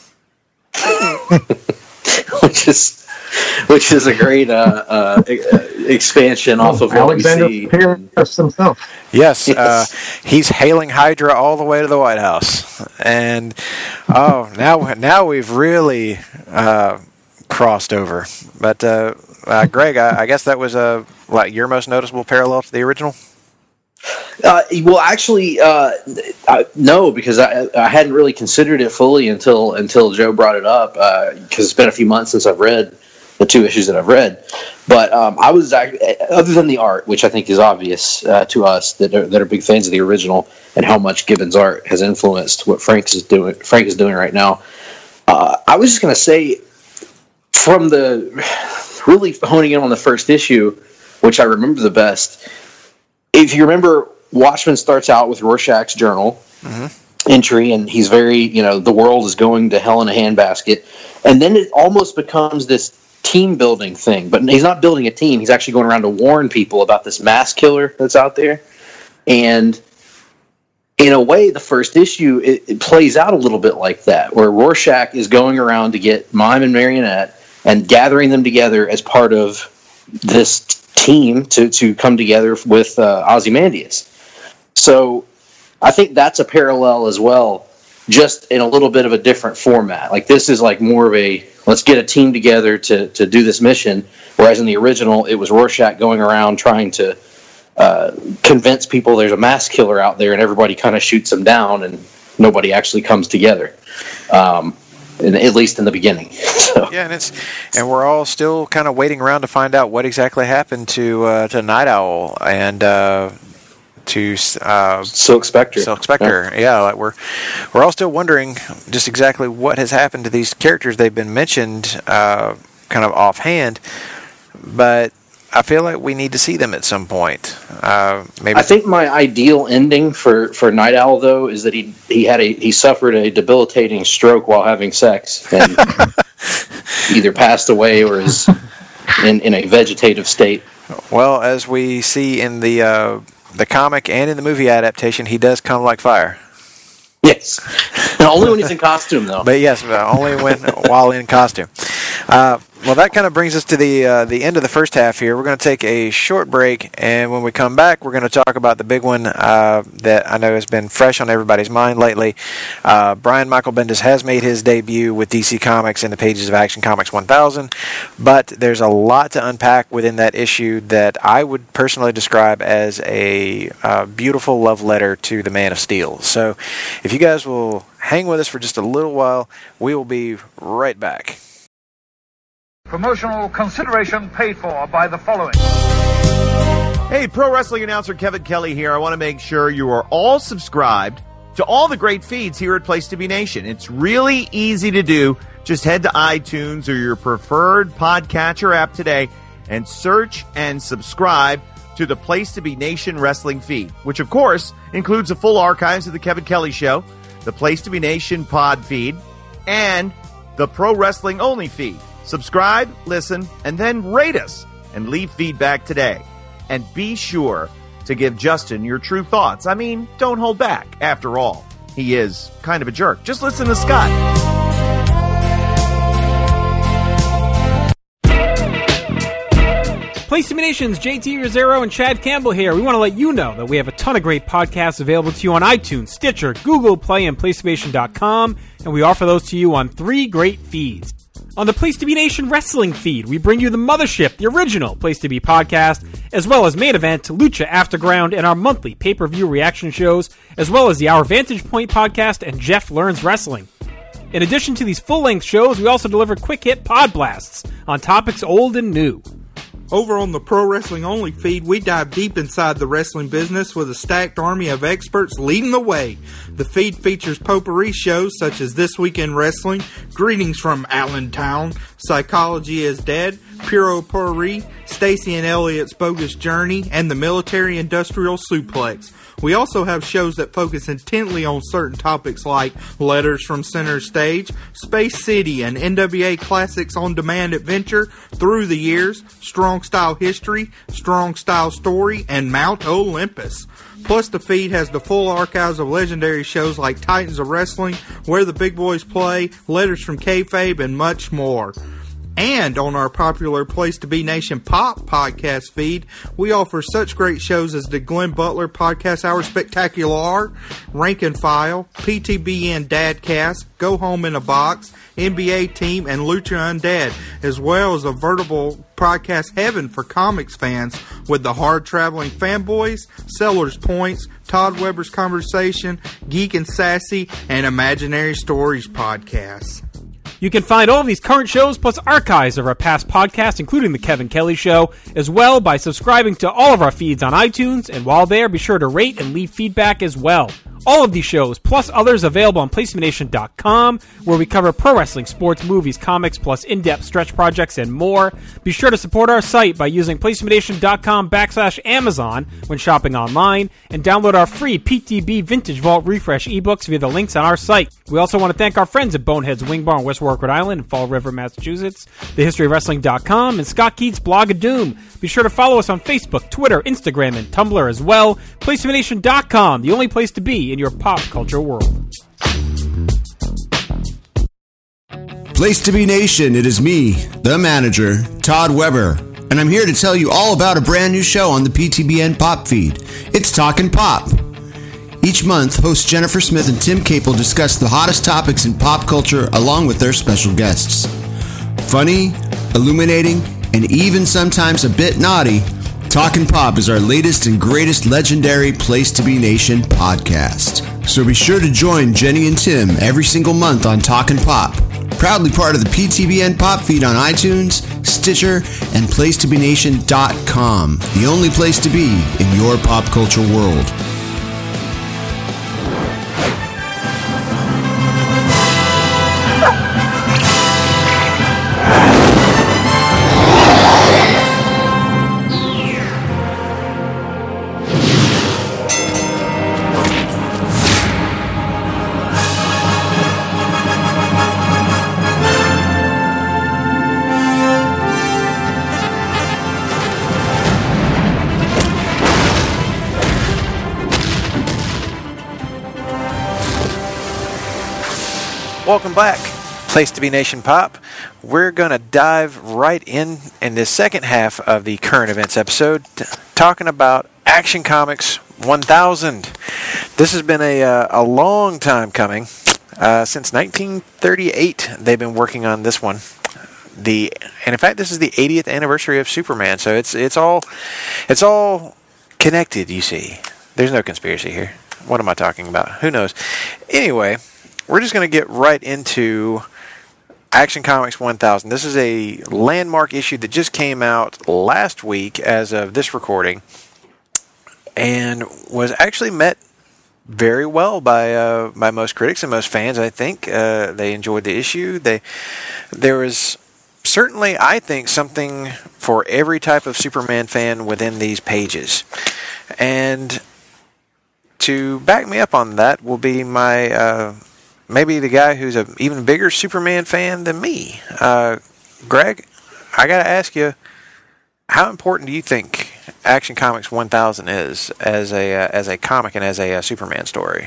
which is which is a great uh, uh, expansion oh, off of Alexander what we see. Pierce himself. Yes, Yes. uh, he's hailing Hydra all the way to the White House, and oh, now now we've really uh, crossed over. But uh, uh, Greg, I, I guess that was uh, like your most noticeable parallel to the original. Uh, well, actually, uh, I, no, because I, I hadn't really considered it fully until until Joe brought it up. Because uh, it's been a few months since I've read the two issues that I've read. But um, I was, other than the art, which I think is obvious uh, to us that are, that are big fans of the original, and how much Gibbons' art has influenced what Frank is doing. Frank is doing right now. Uh, I was just going to say, from the really honing in on the first issue, which I remember the best. If you remember, Watchmen starts out with Rorschach's journal mm-hmm. entry, and he's very, you know, the world is going to hell in a handbasket. And then it almost becomes this team building thing. But he's not building a team. He's actually going around to warn people about this mass killer that's out there. And in a way, the first issue, it, it plays out a little bit like that, where Rorschach is going around to get Mime and Marionette and gathering them together as part of this team to, to come together with uh, Ozymandias. So I think that's a parallel as well, just in a little bit of a different format. Like this is like more of a, let's get a team together to, to do this mission, whereas in the original, it was Rorschach going around trying to uh, convince people there's a mass killer out there, and everybody kind of shoots him down, and nobody actually comes together. Um, In, at least in the beginning. So. Yeah, and it's and we're all still kind of waiting around to find out what exactly happened to uh, to Night Owl and uh, to uh, Silk Spectre. Silk Spectre, yeah. yeah. Like we're we're all still wondering just exactly what has happened to these characters. They've been mentioned uh, kind of offhand, but I feel like we need to see them at some point. Uh, maybe I think my ideal ending for, for Night Owl though is that he he had a he suffered a debilitating stroke while having sex and either passed away or is in, in a vegetative state. Well, as we see in the uh, the comic and in the movie adaptation, he does come like fire. Yes, only when he's in costume though. But yes, only when while in costume. Uh, well, that kind of brings us to the uh, the end of the first half here. We're going to take a short break, and when we come back, we're going to talk about the big one uh, that I know has been fresh on everybody's mind lately. Uh, Brian Michael Bendis has made his debut with D C Comics in the pages of Action Comics one thousand, but there's a lot to unpack within that issue that I would personally describe as a uh, beautiful love letter to the Man of Steel. So if you guys will hang with us for just a little while, we will be right back. Promotional consideration paid for by the following. Hey, pro wrestling announcer Kevin Kelly here. I want to make sure you are all subscribed to all the great feeds here at Place to Be Nation. It's really easy to do. Just head to iTunes or your preferred podcatcher app today and search and subscribe to the Place to Be Nation wrestling feed, which of course includes the full archives of the Kevin Kelly Show, the Place to Be Nation pod feed, and the Pro Wrestling Only feed. Subscribe, listen, and then rate us and leave feedback today. And be sure to give Justin your true thoughts. I mean, don't hold back. After all, he is kind of a jerk. Just listen to Scott. Place to Be Nation's J T Rosero and Chad Campbell here. We want to let you know that we have a ton of great podcasts available to you on iTunes, Stitcher, Google Play, and Place to Be Nation dot com, and we offer those to you on three great feeds. On the Place to Be Nation wrestling feed, we bring you the Mothership, the original Place to Be podcast, as well as Main Event, Lucha Afterground, and our monthly pay-per-view reaction shows, as well as the Our Vantage Point podcast and Jeff Learns Wrestling. In addition to these full-length shows, we also deliver quick-hit pod blasts on topics old and new. Over on the Pro Wrestling Only feed, we dive deep inside the wrestling business with a stacked army of experts leading the way. The feed features potpourri shows such as This Week in Wrestling, Greetings from Allentown, Psychology is Dead, Puro Puri, Stacy and Elliot's Bogus Journey, and the Military Industrial Suplex. We also have shows that focus intently on certain topics like Letters from Center Stage, Space City, and N W A Classics on Demand Adventure through the years, Strong Style History, Strong Style Story, and Mount Olympus. Plus, the feed has the full archives of legendary shows like Titans of Wrestling, Where the Big Boys Play, Letters from Kayfabe, and much more. And on our popular Place to Be Nation Pop podcast feed, we offer such great shows as the Glenn Butler Podcast Hour Spectacular, Rank and File, P T B N Dadcast, Go Home in a Box, N B A Team, and Lucha Undead, as well as a veritable podcast heaven for comics fans with the Hard Traveling Fanboys, Sellers Points, Todd Weber's Conversation, Geek and Sassy, and Imaginary Stories podcasts. You can find all of these current shows plus archives of our past podcasts, including The Kevin Kelly Show, as well by subscribing to all of our feeds on iTunes, and while there, be sure to rate and leave feedback as well. All of these shows, plus others, available on Place To Be Nation dot com, where we cover pro wrestling, sports, movies, comics, plus in-depth stretch projects and more. Be sure to support our site by using Place To Be Nation dot com backslash Amazon when shopping online, and download our free P T B Vintage Vault Refresh ebooks via the links on our site. We also want to thank our friends at Bonehead's Wing Bar in West Warwick, Rhode Island, and Fall River, Massachusetts, the history of wrestling dot com, and Scott Keats' Blog of Doom. Be sure to follow us on Facebook, Twitter, Instagram, and Tumblr as well. Place To Be Nation dot com, the only place to be in your pop culture world. Place to Be Nation, it is me, the manager, Todd Weber, and I'm here to tell you all about a brand new show on the P T B N Pop feed. It's Talkin' Pop. Each month, hosts Jennifer Smith and Tim Capel discuss the hottest topics in pop culture along with their special guests. Funny, illuminating, and even sometimes a bit naughty, Talkin' Pop is our latest and greatest legendary Place to Be Nation podcast. So be sure to join Jenny and Tim every single month on Talkin' Pop, proudly part of the P T B N Pop feed on iTunes, Stitcher, and Place To Be Nation dot com, the only place to be in your pop culture world. Welcome back, Place to Be Nation Pop. We're going to dive right in in this second half of the current events episode, t- talking about Action Comics one thousand. This has been a, uh, a long time coming. Uh, since nineteen thirty-eight, they've been working on this one. The and in fact, this is the eightieth anniversary of Superman, so it's it's all it's all connected. You see, there's no conspiracy here. What am I talking about? Who knows? Anyway. We're just going to get right into Action Comics one thousand. This is a landmark issue that just came out last week as of this recording, and was actually met very well by uh, by most critics and most fans. I think uh, they enjoyed the issue. They there was certainly, I think, something for every type of Superman fan within these pages, and to back me up on that will be my. Uh, Maybe the guy who's an even bigger Superman fan than me. Uh, Greg, I got to ask you, how important do you think Action Comics one thousand is as a uh, as a comic and as a uh, Superman story?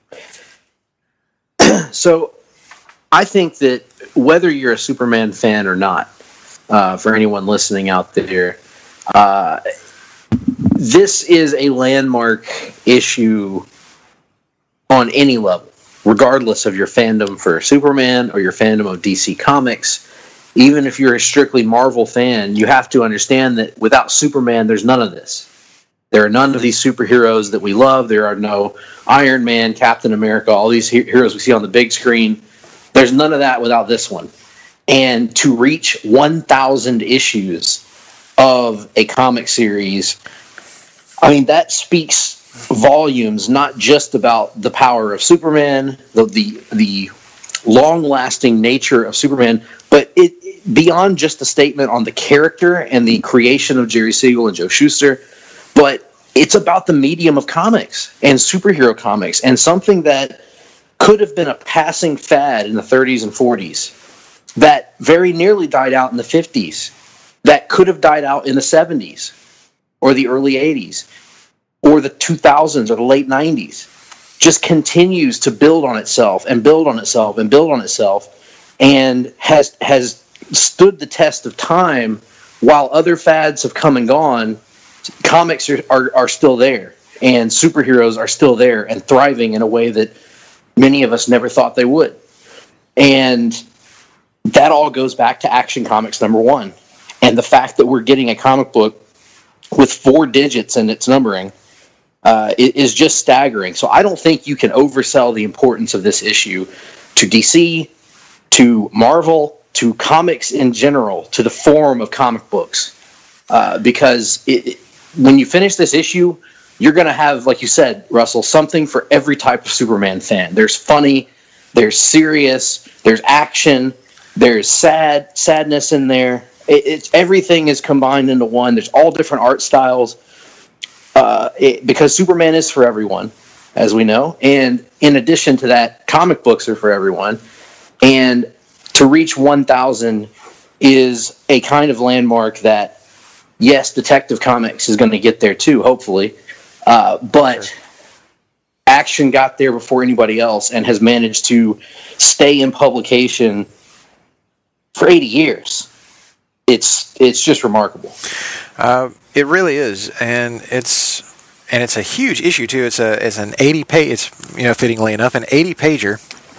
So, I think that whether you're a Superman fan or not, uh, for anyone listening out there, uh, this is a landmark issue on any level. Regardless of your fandom for Superman or your fandom of D C Comics, even if you're a strictly Marvel fan, you have to understand that without Superman, there's none of this. There are none of these superheroes that we love. There are no Iron Man, Captain America, all these he- heroes we see on the big screen. There's none of that without this one. And to reach one thousand issues of a comic series, I mean, that speaks volumes, not just about the power of Superman, the the, the long-lasting nature of Superman, but it beyond just the statement on the character and the creation of Jerry Siegel and Joe Shuster, but it's about the medium of comics and superhero comics, and something that could have been a passing fad in the thirties and forties that very nearly died out in the fifties, that could have died out in the seventies or the early eighties or the two thousands or the late nineties, just continues to build on itself and build on itself and build on itself, and has has stood the test of time. While other fads have come and gone, comics are, are, are still there, and superheroes are still there and thriving in a way that many of us never thought they would. And that all goes back to Action Comics number one. And the fact that we're getting a comic book with four digits in its numbering uh, is just staggering. So I don't think you can oversell the importance of this issue to D C, to Marvel, to comics in general, to the form of comic books. Uh, because it, it, when you finish this issue, you're going to have, like you said, Russell, something for every type of Superman fan. There's funny, there's serious, there's action, there's sad sadness in there. It, it's everything is combined into one. There's all different art styles, uh, it, because Superman is for everyone, as we know. And in addition to that, comic books are for everyone. And to reach one thousand is a kind of landmark that, yes, Detective Comics is going to get there too, hopefully. Uh, but sure. Action got there before anybody else and has managed to stay in publication for eighty years. It's it's just remarkable. Uh, it really is, and it's and it's a huge issue too. It's a it's an eighty page. It's, you know, fittingly enough, an eighty pager,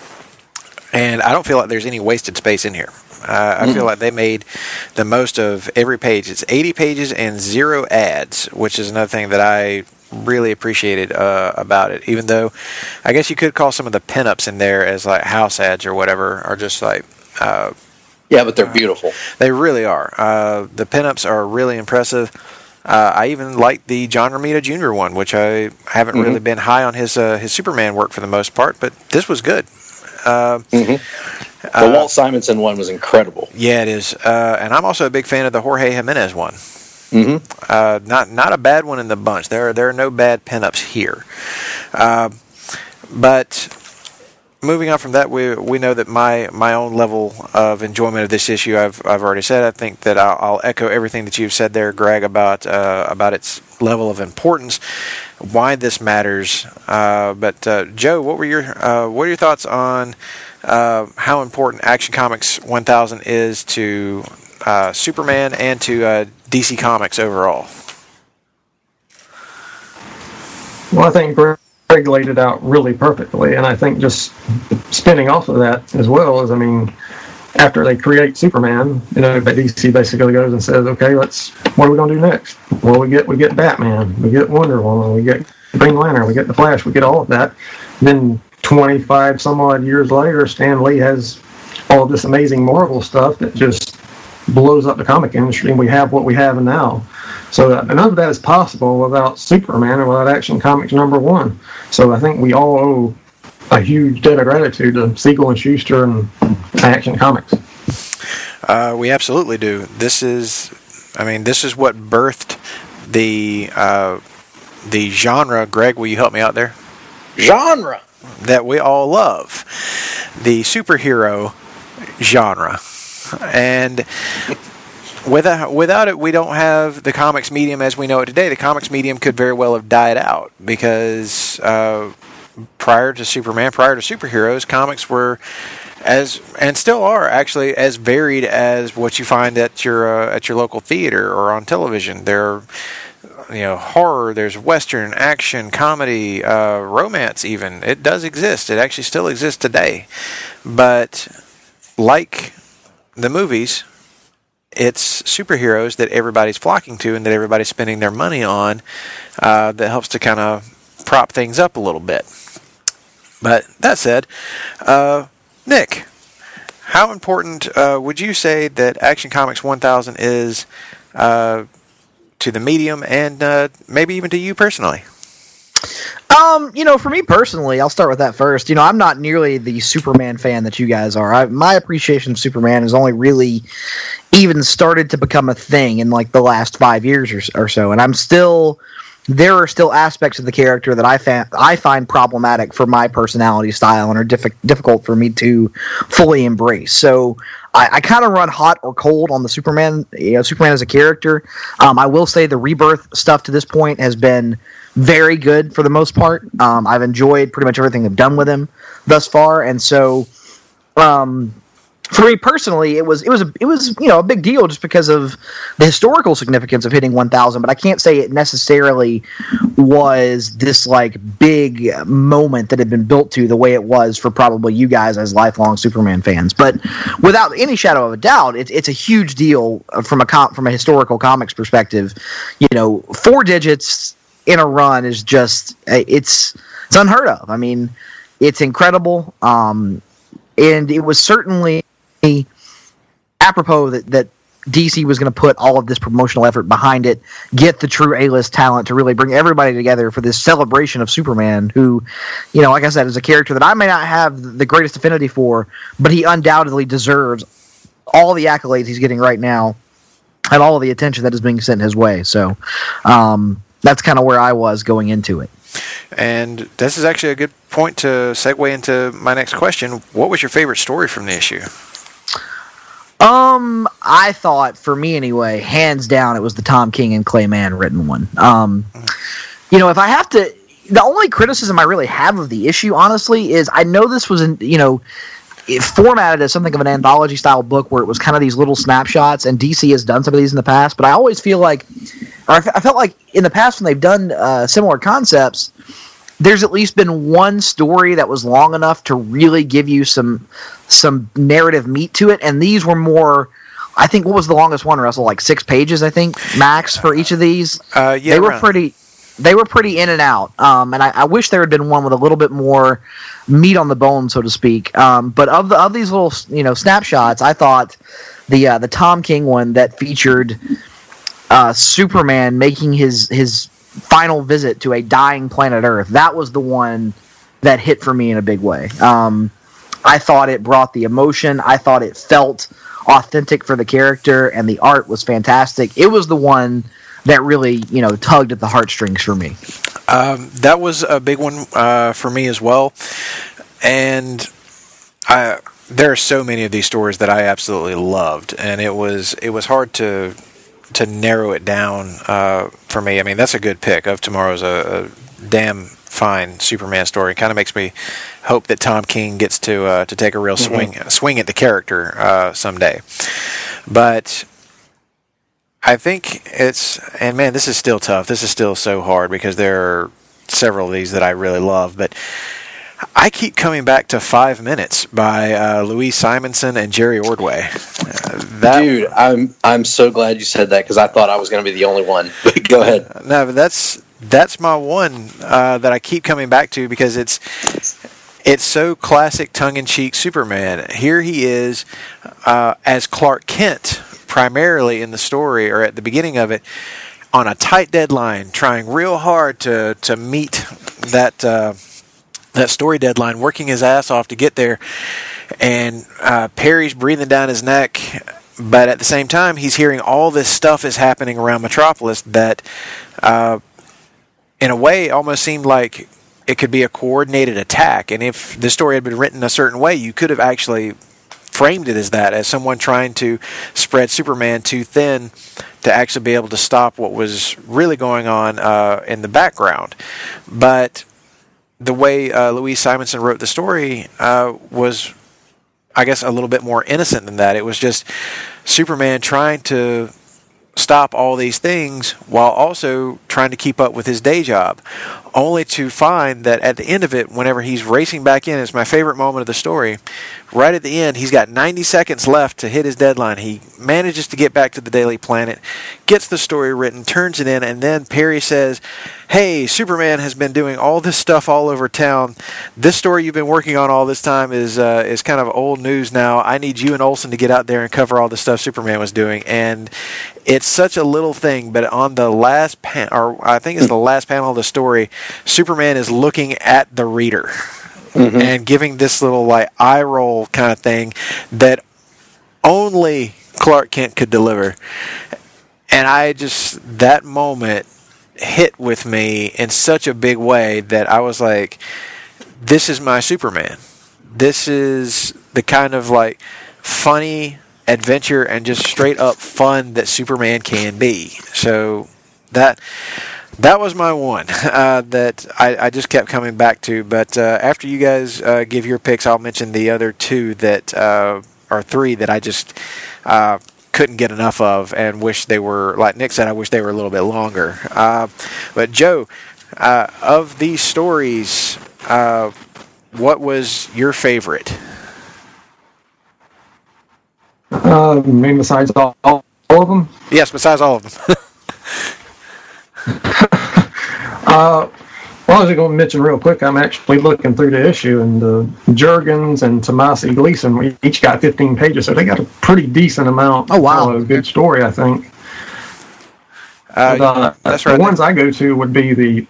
and I don't feel like there's any wasted space in here. Uh, I mm-hmm. feel like they made the most of every page. It's eighty pages and zero ads, which is another thing that I really appreciated uh, about it. Even though I guess you could call some of the pinups in there as like house ads or whatever, are just like uh, yeah, but they're beautiful. Uh, they really are. Uh, the pinups are really impressive. Uh, I even like the John Romita Junior one, which I haven't mm-hmm. really been high on his uh, his Superman work for the most part, but this was good. Uh, mm-hmm. The uh, Walt Simonson one was incredible. Yeah, it is. Uh, and I'm also a big fan of the Jorge Jimenez one. Mm-hmm. Uh, not not a bad one in the bunch. There are, there are no bad pinups here. Uh, but moving on from that, we we know that my, my own level of enjoyment of this issue, I've I've already said. I think that I'll, I'll echo everything that you've said there, Greg, about uh, about its level of importance, why this matters. Uh, but uh, Joe, what were your uh, what are your thoughts on uh, how important Action Comics one thousand is to uh, Superman and to uh, D C Comics overall? Well, I think Greg laid it out really perfectly, and I think just spinning off of that as well is, I mean, after they create Superman, you know, D C basically goes and says, okay, let's, what are we going to do next? Well, we get we get Batman, we get Wonder Woman, we get Green Lantern, we get the Flash, we get all of that. And then twenty-five some odd years later, Stan Lee has all of this amazing Marvel stuff that just blows up the comic industry, and we have what we have now. So uh, none of that is possible without Superman or without Action Comics number one. So I think we all owe a huge debt of gratitude to Siegel and Schuster and Action Comics. Uh, we absolutely do. This is, I mean, this is what birthed the uh, the genre. Greg, will you help me out there? Genre that we all love, the superhero genre. And without without it, we don't have the comics medium as we know it today. The comics medium could very well have died out because uh, prior to Superman, prior to superheroes, comics were as and still are actually as varied as what you find at your uh, at your local theater or on television. There, you know, horror. There's western, action, comedy, uh, romance. Even it does exist. It actually still exists today, but like the movies, it's superheroes that everybody's flocking to and that everybody's spending their money on uh, that helps to kind of prop things up a little bit. But that said, uh, Nick, how important uh, would you say that Action Comics one thousand is uh, to the medium and uh, maybe even to you personally? Um, Um, you know, for me personally, I'll start with that first. You know, I'm not nearly the Superman fan that you guys are. I, my appreciation of Superman has only really even started to become a thing in like the last five years or, or so, and I'm still. There are still aspects of the character that I, fa- I find problematic for my personality style and are diff- difficult for me to fully embrace. So I, I kind of run hot or cold on the Superman, you know, Superman as a character. Um, I will say the Rebirth stuff to this point has been very good for the most part. Um, I've enjoyed pretty much everything they've done with him thus far, and so um, for me personally, it was it was a, it was you know a big deal just because of the historical significance of hitting one thousand. But I can't say it necessarily was this like big moment that had been built to the way it was for probably you guys as lifelong Superman fans. But without any shadow of a doubt, it's it's a huge deal from a com- from a historical comics perspective. You know, four digits in a run is just it's it's unheard of. I mean, it's incredible, um, and it was certainly apropos that, that D C was going to put all of this promotional effort behind it, get the true A-list talent to really bring everybody together for this celebration of Superman, who, you know, like I said, is a character that I may not have the greatest affinity for, but he undoubtedly deserves all the accolades he's getting right now and all of the attention that is being sent his way. So um, that's kind of where I was going into it. And this is actually a good point to segue into my next question. What was your favorite story from the issue? Um, I thought, for me anyway, hands down, it was the Tom King and Clay Mann written one. Um, you know, if I have to, the only criticism I really have of the issue, honestly, is I know this was, in, you know, it formatted as something of an anthology-style book where it was kind of these little snapshots, and D C has done some of these in the past, but I always feel like, or I, f- I felt like in the past when they've done uh, similar concepts, there's at least been one story that was long enough to really give you some some narrative meat to it, and these were more, I think, what was the longest one, Russell? Like six pages, I think, max for each of these. Uh, yeah, they were around. pretty, they were pretty in and out, um, and I, I wish there had been one with a little bit more meat on the bone, so to speak. Um, but of the of these little, you know, snapshots, I thought the uh, the Tom King one that featured uh, Superman making his his final visit to a dying planet Earth, that was the one that hit for me in a big way. Um, I thought it brought the emotion. I thought it felt authentic for the character, and the art was fantastic. It was the one that really, you know, tugged at the heartstrings for me. Um, that was a big one uh, for me as well. And I, there are so many of these stories that I absolutely loved, and it was it was hard to to narrow it down uh, for me. I mean, that's a good pick. Of Tomorrow's a, a damn fine Superman story. It kind of makes me hope that Tom King gets to uh, to take a real Mm-hmm. swing swing at the character uh, someday. But I think it's, and man, this is still tough. This is still so hard because there are several of these that I really love, but I keep coming back to Five Minutes by uh, Louise Simonson and Jerry Ordway. Uh, that, Dude, I'm I'm so glad you said that because I thought I was going to be the only one. But go ahead. No, but that's that's my one uh, that I keep coming back to because it's it's so classic tongue-in-cheek Superman. Here he is uh, as Clark Kent, primarily in the story or at the beginning of it, on a tight deadline, trying real hard to to meet that. Uh, that story deadline, working his ass off to get there, and uh, Perry's breathing down his neck, but at the same time, he's hearing all this stuff is happening around Metropolis that, uh, in a way, almost seemed like it could be a coordinated attack, and if the story had been written a certain way, you could have actually framed it as that, as someone trying to spread Superman too thin to actually be able to stop what was really going on uh, in the background. But the way uh, Louise Simonson wrote the story uh, was, I guess, a little bit more innocent than that. It was just Superman trying to stop all these things while also trying to keep up with his day job, only to find that at the end of it, whenever he's racing back in, it's my favorite moment of the story, right at the end, he's got ninety seconds left to hit his deadline. He manages to get back to the Daily Planet, gets the story written, turns it in, and then Perry says, hey, Superman has been doing all this stuff all over town. This story you've been working on all this time is uh, is kind of old news now. I need you and Olsen to get out there and cover all the stuff Superman was doing. And it's such a little thing, but on the last pan, or I think it's the last panel of the story, Superman is looking at the reader mm-hmm. and giving this little like eye roll kind of thing that only Clark Kent could deliver. And I just, that moment hit with me in such a big way that I was like, this is my Superman. This is the kind of like funny adventure and just straight up fun that Superman can be. So that that was my one uh, that I, I just kept coming back to. But uh, after you guys uh, give your picks, I'll mention the other two that uh, or three that I just uh, couldn't get enough of and wish they were, like Nick said, I wish they were a little bit longer. Uh, but Joe, uh, of these stories, uh, what was your favorite? Uh, I mean, besides all, all of them? Yes, besides all of them. uh, well, I was going to mention real quick, I'm actually looking through the issue, and uh, Jurgens and Tomasi Gleason, we each got fifteen pages, so they got a pretty decent amount. Oh, wow. Of a good story, I think. Uh, but, uh, that's the right. ones I go to would be the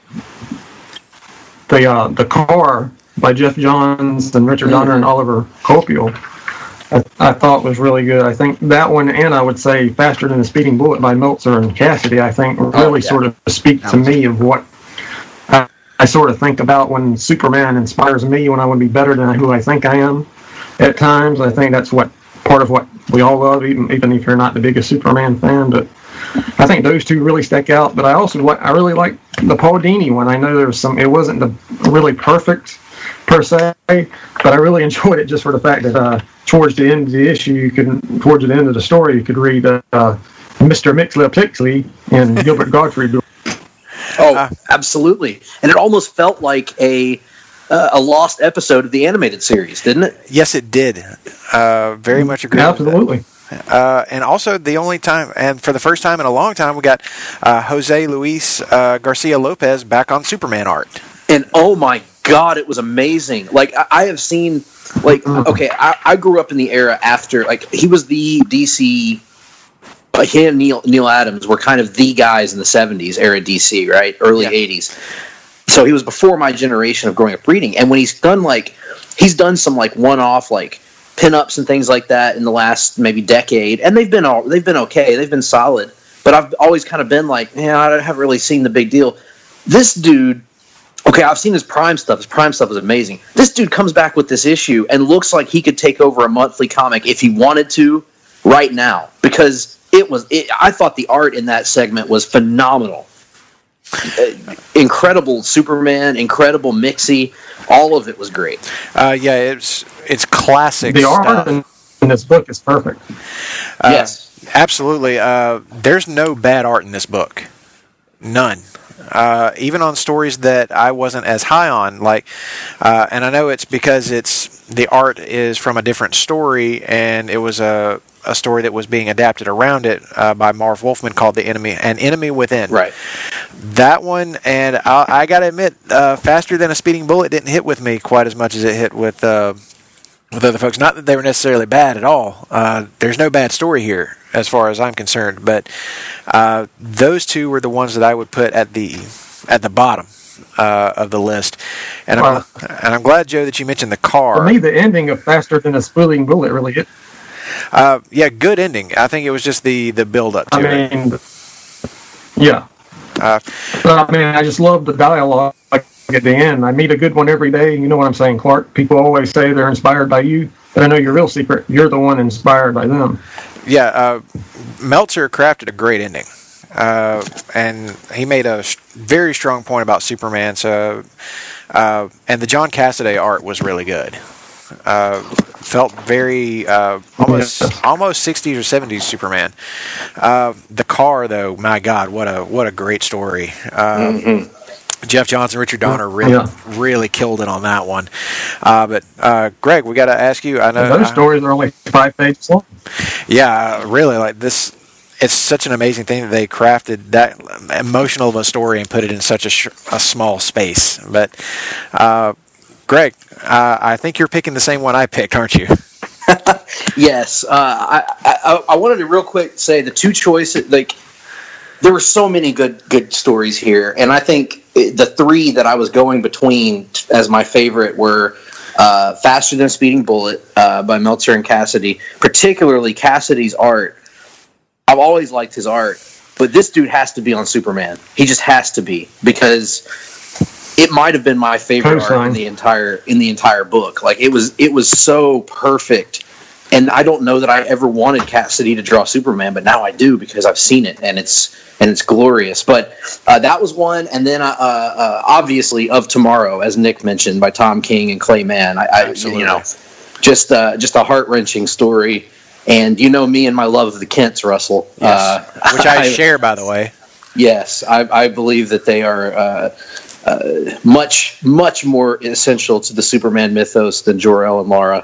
the uh, the Car by Jeff Johns and Richard Donner and Oliver Copiel. I, I thought was really good. I think that one, and I would say Faster Than a Speeding Bullet by Meltzer and Cassidy, I think really oh, yeah. sort of speak to me of what I, I sort of think about when Superman inspires me, when I want to be better than who I think I am at times. I think that's what part of what we all love, even even if you're not the biggest Superman fan. But I think those two really stick out. But I also like, I really like the Paul Dini one. I know there's some, it wasn't the really perfect per se, but I really enjoyed it just for the fact that uh, towards the end of the issue, you could, towards the end of the story, you could read uh, uh, Mister Mixley Pixley and Gilbert Gottfried. Oh, absolutely. And it almost felt like a uh, a lost episode of the animated series, didn't it? Yes, it did. Uh, very much agree. Absolutely. With that. Uh, and also the only time, and for the first time in a long time, we got uh, Jose Luis uh, Garcia Lopez back on Superman art. And oh my God, it was amazing. Like, I, I have seen, like, okay, I, I grew up in the era after, like, he was the D C, like, he and Neil, Neil Adams were kind of the guys in the seventies era D C, right? Early yeah. eighties. So he was before my generation of growing up reading. And when he's done, like, he's done some, like, one-off, like, pinups and things like that in the last maybe decade. And they've been all, they've been okay. They've been solid. But I've always kind of been like, yeah, I haven't really seen the big deal. This dude, okay, I've seen his Prime stuff. His Prime stuff is amazing. This dude comes back with this issue and looks like he could take over a monthly comic if he wanted to right now, because it was. It, I thought the art in that segment was phenomenal. Uh, incredible Superman, incredible Mixie. All of it was great. Uh, yeah, it's it's classic the stuff. art in, in this book is perfect. Uh, yes, absolutely. Uh, there's no bad art in this book. None. Uh, even on stories that I wasn't as high on, like, uh, and I know it's because it's the art is from a different story, and it was a a story that was being adapted around it uh, by Marv Wolfman called "The Enemy," An Enemy Within. Right. That one, and I, I got to admit, uh, Faster Than a Speeding Bullet didn't hit with me quite as much as it hit with uh, with other folks. Not that they were necessarily bad at all. Uh, there's no bad story here, as far as I'm concerned. But uh, those two were the ones that I would put at the at the bottom uh, of the list. And I'm, Wow. and I'm glad, Joe, that you mentioned the car. For me, the ending of Faster Than a Speeding Bullet really hit. Uh, yeah, good ending. I think it was just the, the build up to I it. mean, yeah. Uh, But I mean, I just love the dialogue like, at the end. I meet a good one every day. You know what I'm saying, Clark? People always say they're inspired by you, but I know your real secret. You're the one inspired by them. Yeah, uh, Meltzer crafted a great ending. Uh, and he made a sh- very strong point about Superman. So, uh, and the John Cassaday art was really good. Uh, felt very uh, almost Yes. almost sixties or seventies Superman. Uh, the car, though, my God, what a what a great story. Uh, mm-hmm. Jeff Johns and Richard Donner really Yeah. really killed it on that one. Uh, but uh, Greg, we got to ask you. I know And those I- stories are only five pages long. Yeah, really, like this. It's such an amazing thing that they crafted that emotional of a story and put it in such a, sh- a small space. But, uh, Greg, uh, I think you're picking the same one I picked, aren't you? yes. Uh, I, I I wanted to real quick say the two choices. Like there were so many good good stories here, and I think the three that I was going between as my favorite were uh, Faster Than a Speeding Bullet uh, by Meltzer and Cassidy. Particularly Cassidy's art. I've always liked his art, but this dude has to be on Superman. He just has to be, because it might have been my favorite art in the entire in the entire book. Like it was it was so perfect. And I don't know that I ever wanted Cassidy to draw Superman, but now I do because I've seen it, and it's and it's glorious. But uh, that was one, and then uh, uh, obviously Of Tomorrow, as Nick mentioned, by Tom King and Clay Mann. I, I you know, just uh, just a heart wrenching story. And you know me and my love of the Kents, Russell, yes. uh, which I, I share, by the way. Yes, I, I believe that they are uh, uh, much much more essential to the Superman mythos than Jor-El and Lara.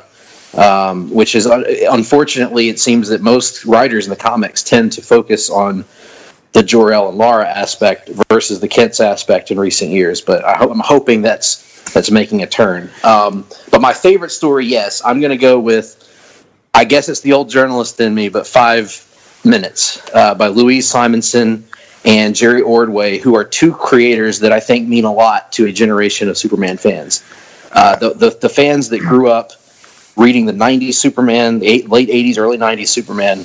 Um, which is, unfortunately, it seems that most writers in the comics tend to focus on the Jor-El and Lara aspect versus the Kents aspect in recent years. But I ho- I'm hoping that's that's making a turn. Um, but my favorite story, yes, I'm going to go with, I guess it's the old journalist in me, but Five Minutes uh, by Louise Simonson and Jerry Ordway, who are two creators that I think mean a lot to a generation of Superman fans. Uh, the, the the fans that grew up reading the nineties Superman, the eight, late eighties, early nineties Superman.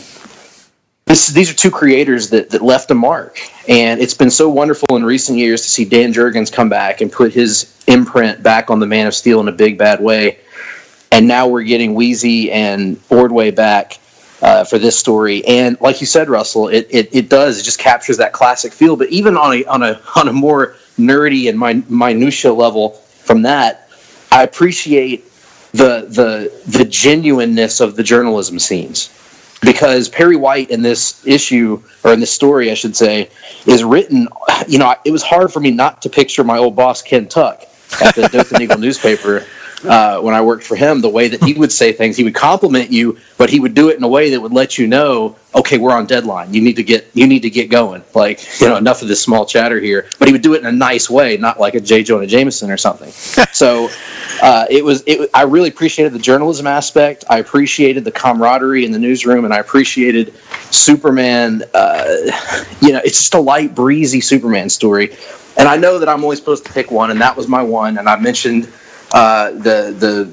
This, these are two creators that, that left a mark. And it's been so wonderful in recent years to see Dan Jurgens come back and put his imprint back on the Man of Steel in a big, bad way. And now we're getting Weezy and Ordway back uh, for this story. And like you said, Russell, it, it, it does. It just captures that classic feel. But even on a on a, on a more nerdy and min- minutia level from that, I appreciate the the the genuineness of the journalism scenes, because Perry White in this issue, or in this story I should say, is written, you know, it was hard for me not to picture my old boss Ken Tuck at the Dothan Eagle newspaper uh, when I worked for him. The way that he would say things, he would compliment you, but he would do it in a way that would let you know, okay, we're on deadline. You need to get you need to get going. Like, you know, enough of this small chatter here. But he would do it in a nice way, not like a J. Jonah Jameson or something. So uh, it was. It, I really appreciated the journalism aspect. I appreciated the camaraderie in the newsroom, and I appreciated Superman. Uh, you know, it's just a light, breezy Superman story. And I know that I'm only supposed to pick one, and that was my one. And I mentioned uh, the the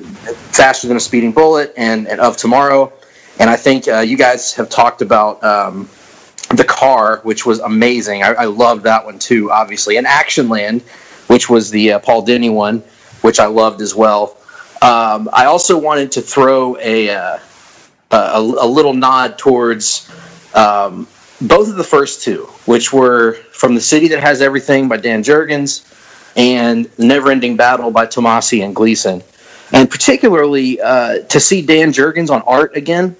Faster Than a Speeding Bullet and, and Of Tomorrow. And I think uh, you guys have talked about um, The Car, which was amazing. I, I loved that one too, obviously. And Action Land, which was the uh, Paul Dini one, which I loved as well. Um, I also wanted to throw a uh, a, a little nod towards um, both of the first two, which were From the City That Has Everything by Dan Jurgens and The Never-Ending Battle by Tomasi and Gleason. And particularly uh, to see Dan Jurgens on art again,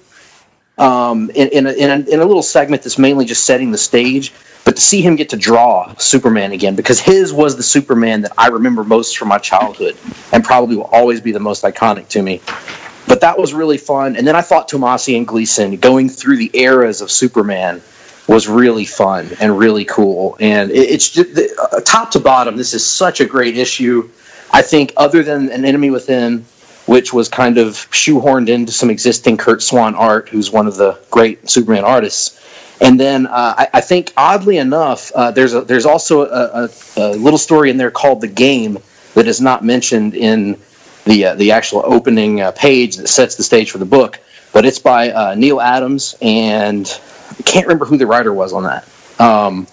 um, in, in, a, in, a, in a little segment that's mainly just setting the stage, but to see him get to draw Superman again, because his was the Superman that I remember most from my childhood and probably will always be the most iconic to me. But that was really fun. And then I thought Tomasi and Gleason going through the eras of Superman was really fun and really cool. And it, it's just, uh, top to bottom, this is such a great issue. I think other than An Enemy Within, which was kind of shoehorned into some existing Kurt Swan art, who's one of the great Superman artists. And then uh, I, I think, oddly enough, uh, there's a, there's also a, a, a little story in there called The Game that is not mentioned in the uh, the actual opening uh, page that sets the stage for the book. But it's by uh, Neil Adams, and I can't remember who the writer was on that. Um,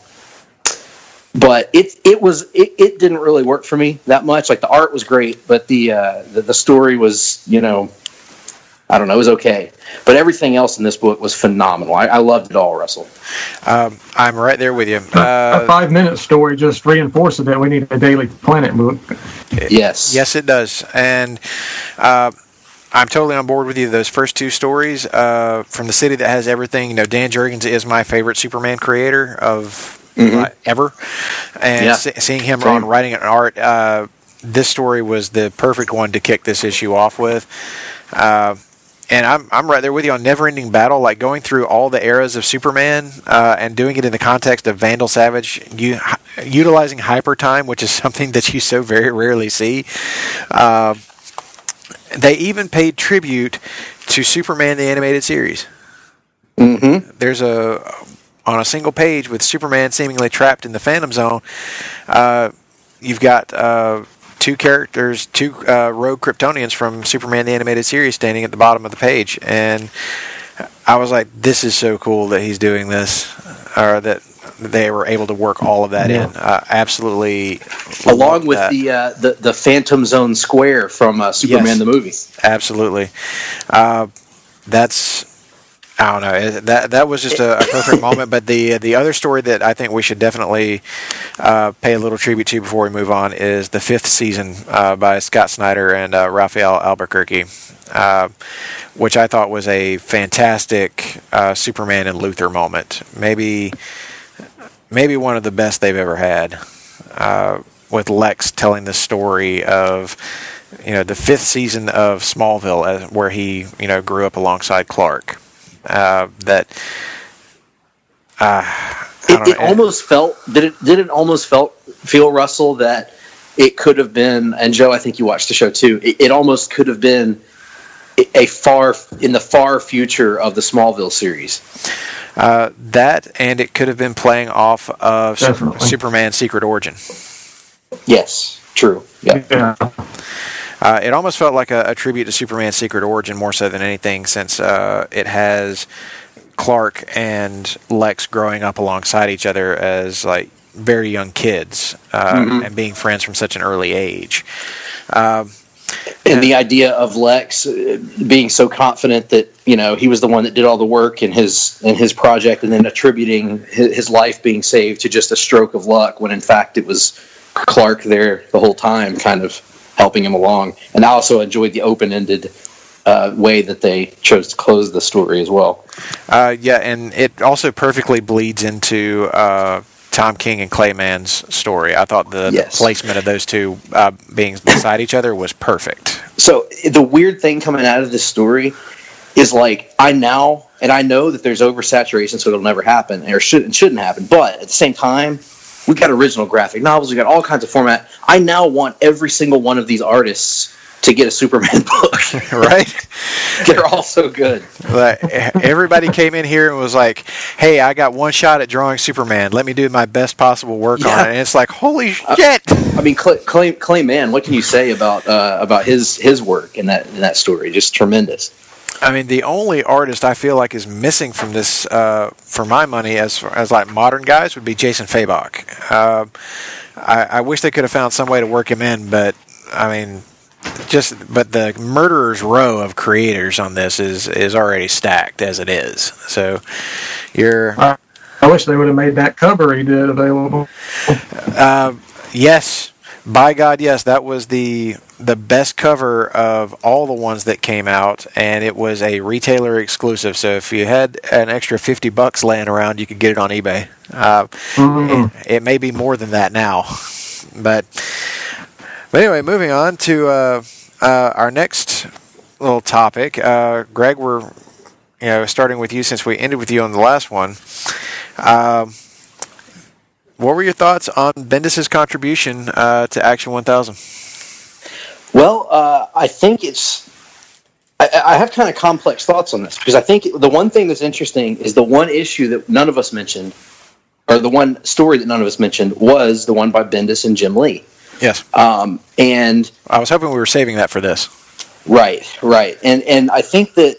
But it it was it, it didn't really work for me that much. Like, the art was great, but the, uh, the the story was, you know, I don't know, it was okay. But everything else in this book was phenomenal. I, I loved it all, Russell. Um, I'm right there with you. Uh, a five-minute story just reinforces that we need a Daily Planet book. Yes, yes, it does, and uh, I'm totally on board with you. Those first two stories, uh, From the City That Has Everything. You know, Dan Jurgens is my favorite Superman creator of. Mm-hmm. Uh, ever, and yeah. see, seeing him Same. on writing and art, uh, this story was the perfect one to kick this issue off with. Uh, and I'm I'm right there with you on Never-Ending Battle, like going through all the eras of Superman uh, and doing it in the context of Vandal Savage, you, utilizing hyper time, which is something that you so very rarely see. Uh, they even paid tribute to Superman the Animated Series. Mm-hmm. There's a on a single page with Superman seemingly trapped in the Phantom Zone, uh, you've got uh, two characters, two uh, rogue Kryptonians from Superman the Animated Series standing at the bottom of the page. And I was like, this is so cool that he's doing this, or that they were able to work all of that yeah. in. Uh, absolutely. Along with that. the uh, the the Phantom Zone Square from uh, Superman yes, the movie. Absolutely. Uh, that's I don't know. That that was just a, a perfect moment. But the the other story that I think we should definitely uh, pay a little tribute to before we move on is the fifth season uh, by Scott Snyder and uh, Raphael Albuquerque, uh, which I thought was a fantastic uh, Superman and Luthor moment. Maybe maybe one of the best they've ever had. Uh, with Lex telling the story of, you know, the fifth season of Smallville, uh, where he, you know, grew up alongside Clark. Uh, that uh, it, it almost felt did it did it almost felt feel Russell that it could have been, and Joe, I think you watched the show too. It, it almost could have been a far in the far future of the Smallville series. Uh, that and it could have been playing off of Super, Superman's Secret Origin. Yes, true. Yeah. yeah. Uh, it almost felt like a, a tribute to Superman's Secret Origin more so than anything, since uh, it has Clark and Lex growing up alongside each other as like very young kids uh, mm-hmm. and being friends from such an early age. Um, and, and the idea of Lex being so confident that, you know, he was the one that did all the work in his in his project, and then attributing his, his life being saved to just a stroke of luck, when in fact it was Clark there the whole time, kind of helping him along. And I also enjoyed the open-ended uh, way that they chose to close the story as well. Uh, yeah, and it also perfectly bleeds into uh, Tom King and Clayman's story. I thought the, yes. the placement of those two uh, being beside each other was perfect. So the weird thing coming out of this story is, like, I now, and I know that there's oversaturation, so it'll never happen, or should, shouldn't happen, but at the same time, we got original graphic novels. We got all kinds of format. I now want every single one of these artists to get a Superman book. Right? They're all so good. Like, everybody came in here and was like, hey, I got one shot at drawing Superman. Let me do my best possible work yeah. on it. And it's like, holy shit. Uh, I mean, Clay, Clay, Clay Man, what can you say about uh, about his his work in that in that story? Just tremendous. I mean, the only artist I feel like is missing from this, uh, for my money, as as like modern guys, would be Jason Fabok. Uh, I, I wish they could have found some way to work him in, but I mean, just but the murderer's row of creators on this is is already stacked as it is. So you're. Uh, I wish they would have made that cover he did available. Uh, yes. By God, yes, that was the the best cover of all the ones that came out, and it was a retailer exclusive. So if you had an extra fifty bucks laying around, you could get it on eBay. Uh, mm-hmm. it, it may be more than that now, but but anyway, moving on to uh, uh, our next little topic. Uh, Greg, we're you know starting with you since we ended with you on the last one. Um, What were your thoughts on Bendis' contribution uh, to Action one thousand? Well, uh, I think it's... I, I have kind of complex thoughts on this, because I think the one thing that's interesting is the one issue that none of us mentioned, or the one story that none of us mentioned, was the one by Bendis and Jim Lee. Yes. Um, and... I was hoping we were saving that for this. Right, right. And and I think that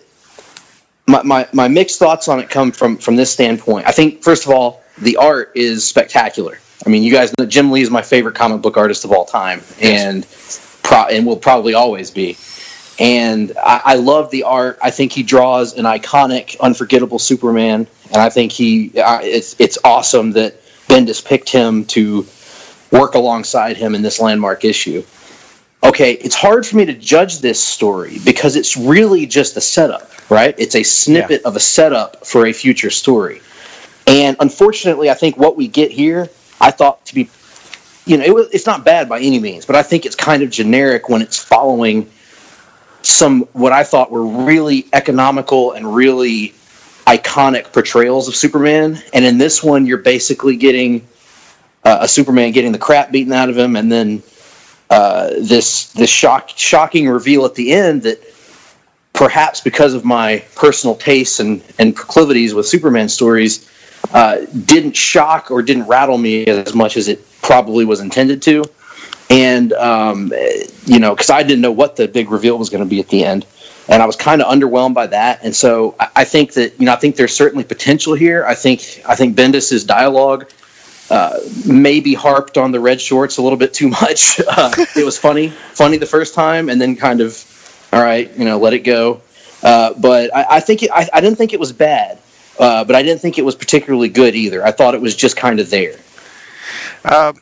my, my, my mixed thoughts on it come from, from this standpoint. I think, first of all, the art is spectacular. I mean, you guys know Jim Lee is my favorite comic book artist of all time, and pro- and will probably always be. And I, I love the art. I think he draws an iconic, unforgettable Superman, and I think he uh, it's it's awesome that Bendis picked him to work alongside him in this landmark issue. Okay, it's hard for me to judge this story because it's really just a setup, right? It's a snippet yeah. of a setup for a future story. And unfortunately, I think what we get here, I thought to be, you know, it was, it's not bad by any means, but I think it's kind of generic when it's following some, what I thought were really economical and really iconic portrayals of Superman. And in this one, you're basically getting uh, a Superman getting the crap beaten out of him, and then uh, this this shock, shocking reveal at the end that perhaps because of my personal tastes and, and proclivities with Superman stories, uh, didn't shock or didn't rattle me as much as it probably was intended to. And, um, you know, because I didn't know what the big reveal was going to be at the end. And I was kind of underwhelmed by that. And so I, I think that, you know, I think there's certainly potential here. I think I think Bendis's dialogue uh, maybe harped on the red shorts a little bit too much. Uh, it was funny, funny the first time, and then kind of, all right, you know, let it go. Uh, but I, I think it, I, I didn't think it was bad, uh, but I didn't think it was particularly good either. I thought it was just kind of there. Uh,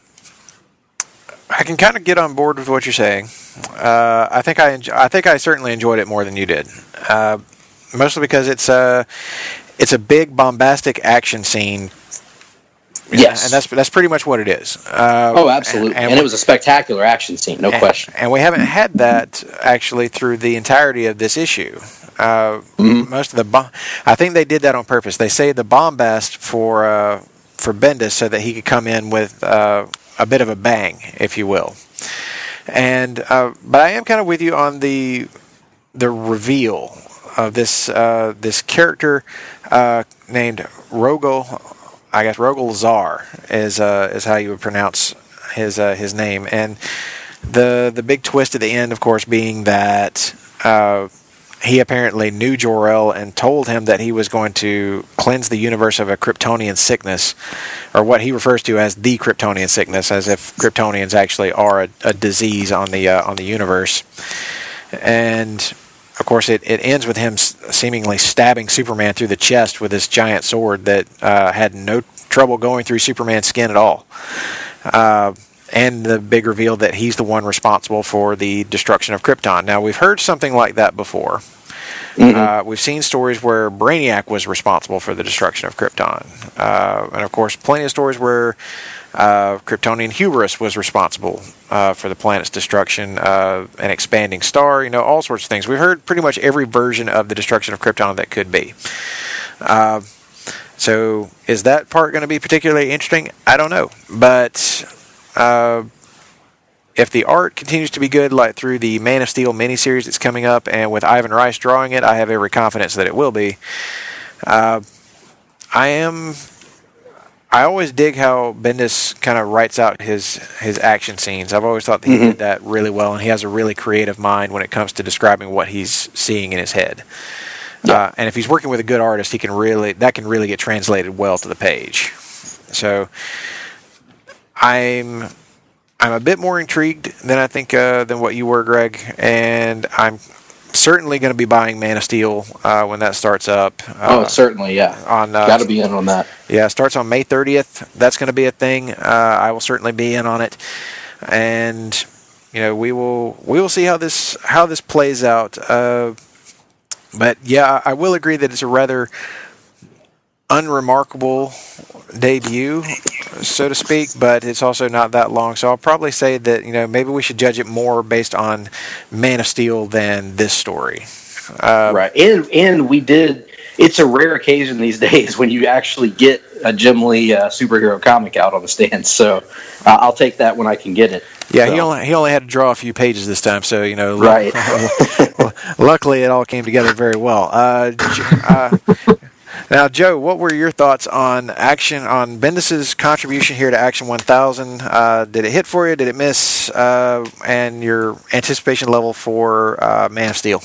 I can kind of get on board with what you're saying. Uh, I think I, enjoy, I think I certainly enjoyed it more than you did, uh, mostly because it's a, it's a big bombastic action scene. Yes, and that's that's pretty much what it is. Uh, oh, absolutely, and, and, and it was a spectacular action scene, no and, question. And we haven't had that actually through the entirety of this issue. Uh, mm-hmm. Most of the, bomb, I think they did that on purpose. They saved the bombast for uh, for Bendis so that he could come in with uh, a bit of a bang, if you will. And uh, but I am kind of with you on the the reveal of this uh, this character uh, named Rogol. I guess Rogol Zar is uh, is how you would pronounce his uh, his name, and the the big twist at the end, of course, being that uh, he apparently knew Jor-El and told him that he was going to cleanse the universe of a Kryptonian sickness, or what he refers to as the Kryptonian sickness, as if Kryptonians actually are a, a disease on the uh, on the universe. And of course, it, it ends with him seemingly stabbing Superman through the chest with this giant sword that uh, had no trouble going through Superman's skin at all. Uh, and the big reveal that he's the one responsible for the destruction of Krypton. Now, we've heard something like that before. Mm-hmm. Uh, we've seen stories where Brainiac was responsible for the destruction of Krypton. Uh, and, of course, plenty of stories where uh, Kryptonian hubris was responsible uh, for the planet's destruction, uh, an expanding star, you know, all sorts of things. We've heard pretty much every version of the destruction of Krypton that could be. Uh, so is that part going to be particularly interesting? I don't know. But uh, if the art continues to be good, like through the Man of Steel miniseries that's coming up, and with Ivan Reis drawing it, I have every confidence that it will be. Uh, I am... I always dig how Bendis kind of writes out his, his action scenes. I've always thought that he mm-hmm. did that really well, and he has a really creative mind when it comes to describing what he's seeing in his head. Yeah. Uh, and if he's working with a good artist, he can really that can really get translated well to the page. So I'm I'm a bit more intrigued than I think uh, than what you were, Greg, and I'm certainly going to be buying Man of Steel uh, when that starts up. Uh, oh, certainly, yeah. On uh, got to be in on that. Yeah, it starts on May thirtieth. That's going to be a thing. Uh, I will certainly be in on it, and you know we will we will see how this how this plays out. Uh, but yeah, I will agree that it's a rather unremarkable debut, so to speak, but it's also not that long. So I'll probably say that, you know, maybe we should judge it more based on Man of Steel than this story. Um, right. And and we did, it's a rare occasion these days when you actually get a Jim Lee uh, superhero comic out on the stand. So uh, I'll take that when I can get it. Yeah, so. he only he only had to draw a few pages this time, so, you know, right. luckily it all came together very well. Uh, uh Now, Joe, what were your thoughts on action on Bendis's contribution here to Action one thousand? Uh, did it hit for you? Did it miss? Uh, and your anticipation level for uh, Man of Steel?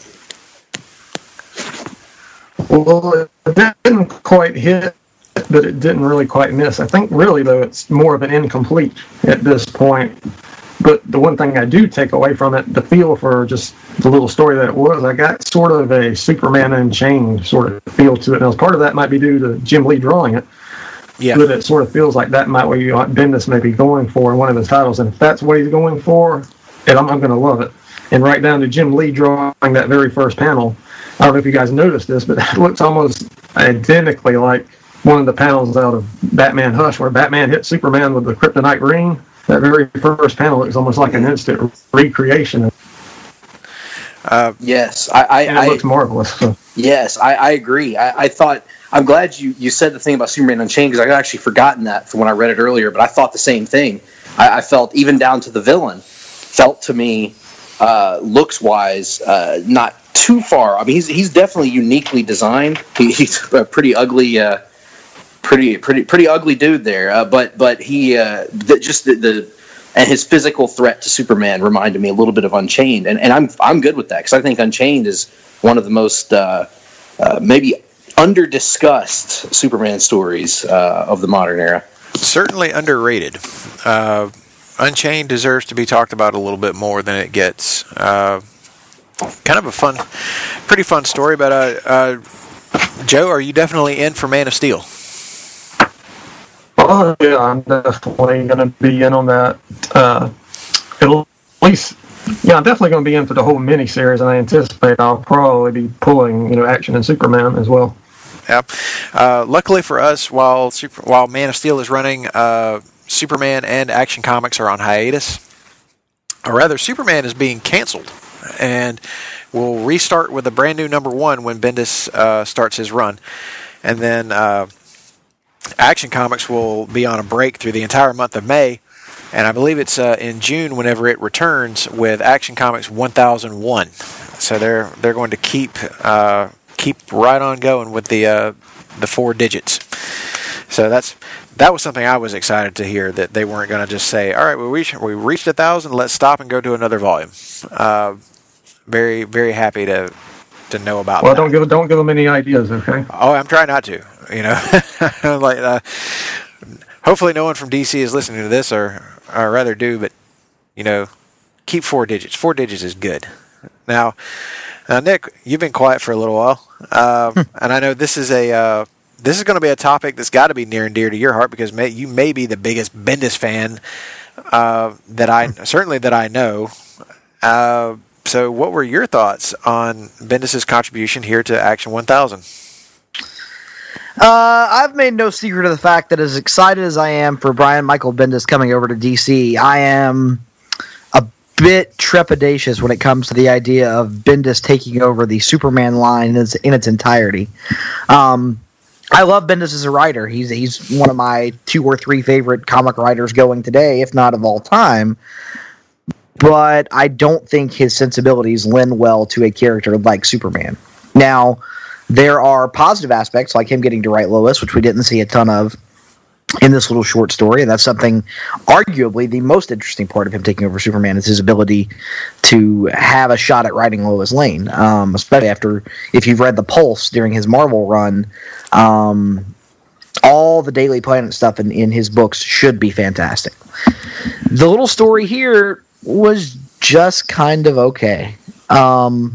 Well, it didn't quite hit, but it didn't really quite miss. I think really, though, it's more of an incomplete at this point. But the one thing I do take away from it, the feel for just the little story that it was, I got sort of a Superman Unchained sort of feel to it. Now, part of that might be due to Jim Lee drawing it. Yeah. But it sort of feels like that might be what Bendis may be going for in one of his titles. And if that's what he's going for, and I'm, I'm going to love it. And right down to Jim Lee drawing that very first panel. I don't know if you guys noticed this, but it looks almost identically like one of the panels out of Batman Hush, where Batman hits Superman with the kryptonite ring. That very first panel is almost like an instant recreation. Uh, yes, I, I, and it I looks marvelous. So. Yes, I, I agree. I, I thought I'm glad you, you said the thing about Superman Unchained, because I had actually forgotten that from when I read it earlier. But I thought the same thing. I, I felt even down to the villain felt to me uh, looks wise uh, not too far. I mean, he's he's definitely uniquely designed. He, he's a pretty ugly. Uh, pretty pretty pretty ugly dude there. Uh, but but he uh, the, just the, the and his physical threat to Superman reminded me a little bit of Unchained, and and I'm I'm good with that because I think Unchained is one of the most uh, uh, maybe under discussed Superman stories uh, of the modern era. Certainly underrated. Uh, Unchained deserves to be talked about a little bit more than it gets. Uh, kind of a fun, pretty fun story. But uh, uh, Joe, are you definitely in for Man of Steel? Oh yeah, I'm definitely going to be in on that. Uh, at least, yeah, I'm definitely going to be in for the whole miniseries, and I anticipate I'll probably be pulling, you know, Action and Superman as well. Yeah. Uh, luckily for us, while Super, while Man of Steel is running, uh, Superman and Action Comics are on hiatus. Or rather, Superman is being canceled, and we'll restart with a brand new number one when Bendis uh, starts his run, and then uh, Action Comics will be on a break through the entire month of May, and I believe it's uh, in June whenever it returns with Action Comics one thousand one. So they're they're going to keep. Uh, keep right on going with the uh, the four digits. So that's that was something I was excited to hear, that they weren't going to just say, all right, we reached, we reached a thousand, let's stop and go to another volume. Uh, very, very happy to to know about well, that. Well, don't give don't give them any ideas, okay? Oh, I'm trying not to. You know, like uh, hopefully no one from D C is listening to this, or or rather do, but you know, keep four digits. Four digits is good. Now, uh, Nick, you've been quiet for a little while, uh, and I know this is a uh, this is going to be a topic that's got to be near and dear to your heart, because may, you may be the biggest Bendis fan uh, that I certainly that I know. Uh, so, what were your thoughts on Bendis' contribution here to Action one thousand? Uh, I've made no secret of the fact that as excited as I am for Brian Michael Bendis coming over to D C, I am a bit trepidatious when it comes to the idea of Bendis taking over the Superman line in its, in its entirety. Um, I love Bendis as a writer. He's he's one of my two or three favorite comic writers going today, if not of all time. But I don't think his sensibilities lend well to a character like Superman. Now, there are positive aspects, like him getting to write Lois, which we didn't see a ton of in this little short story, and that's something, arguably, the most interesting part of him taking over Superman is his ability to have a shot at writing Lois Lane, um, especially after, if you've read The Pulse during his Marvel run, um, all the Daily Planet stuff in, in his books should be fantastic. The little story here was just kind of okay. Um...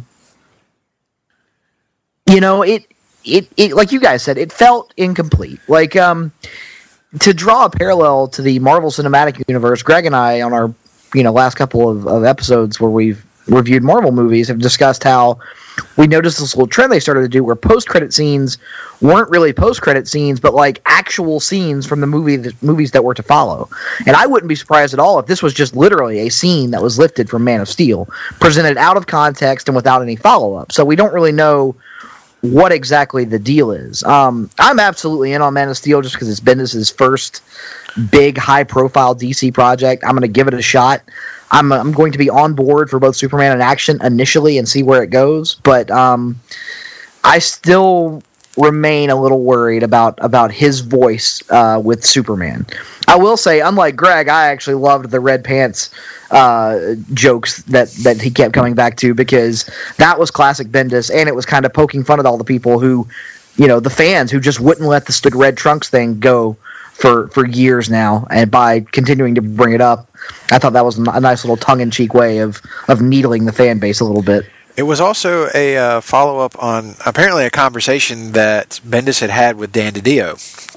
You know, it, it, it, like you guys said, it felt incomplete. Like, um, to draw a parallel to the Marvel Cinematic Universe, Greg and I, on our, you know, last couple of, of episodes where we've reviewed Marvel movies, have discussed how we noticed this little trend they started to do where post-credit scenes weren't really post-credit scenes, but like actual scenes from the movie, the movies that were to follow. And I wouldn't be surprised at all if this was just literally a scene that was lifted from Man of Steel, presented out of context and without any follow-up. So we don't really know what exactly the deal is. Um, I'm absolutely in on Man of Steel just because it's Bendis' first big, high-profile D C project. I'm going to give it a shot. I'm I'm going to be on board for both Superman and Action initially and see where it goes, but um, I still remain a little worried about, about his voice uh, with Superman. I will say, unlike Greg, I actually loved the red pants uh, jokes that, that he kept coming back to, because that was classic Bendis, and it was kind of poking fun at all the people who, you know, the fans who just wouldn't let the red trunks thing go for, for years now, and by continuing to bring it up, I thought that was a nice little tongue-in-cheek way of, of needling the fan base a little bit. It was also a uh, follow-up on apparently a conversation that Bendis had had with Dan DiDio.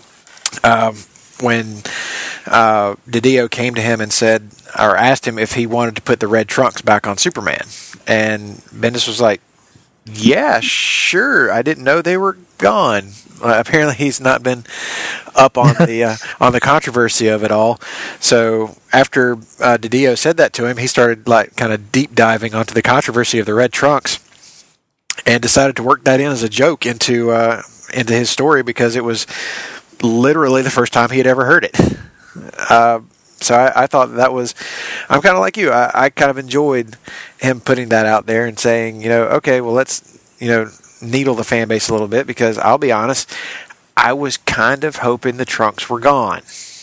Um, when uh, DiDio came to him and said, or asked him if he wanted to put the red trunks back on Superman. And Bendis was like, yeah, sure. I didn't know they were gone. Uh, apparently he's not been up on the uh, on the controversy of it all. So after uh, DiDio said that to him, he started like kind of deep diving onto the controversy of the red trunks, and decided to work that in as a joke into uh, into his story, because it was literally the first time he had ever heard it. Uh, so I, I thought that was, I'm kind of like you. I, I kind of enjoyed him putting that out there and saying, you know, okay, well, let's, you know, needle the fan base a little bit, because I'll be honest, I was kind of hoping the trunks were gone.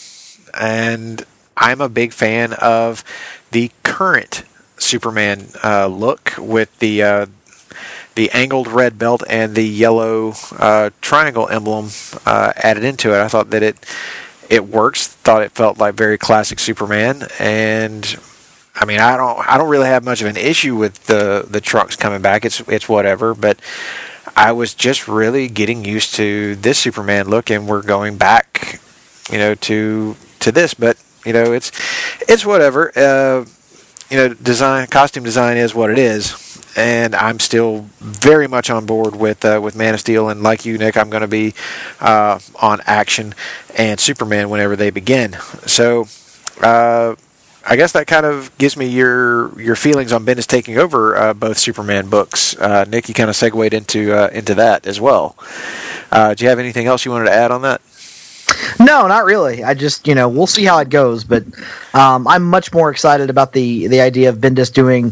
And I'm a big fan of the current Superman uh, look with the uh, the angled red belt and the yellow uh, triangle emblem uh, added into it. I thought that it it works. Thought it felt like very classic Superman, and I mean, I don't I don't really have much of an issue with the the trunks coming back. It's it's whatever, but I was just really getting used to this Superman look, and we're going back, you know, to to this. But you know, it's it's whatever. Uh, you know, design costume design is what it is, and I'm still very much on board with uh, with Man of Steel. And like you, Nick, I'm going to be uh, on Action and Superman whenever they begin. So. Uh, I guess that kind of gives me your your feelings on Bendis taking over uh, both Superman books. Uh, Nick, you kind of segued into uh, into that as well. Uh, do you have anything else you wanted to add on that? No, not really. I just, you know, we'll see how it goes. But um, I'm much more excited about the, the idea of Bendis doing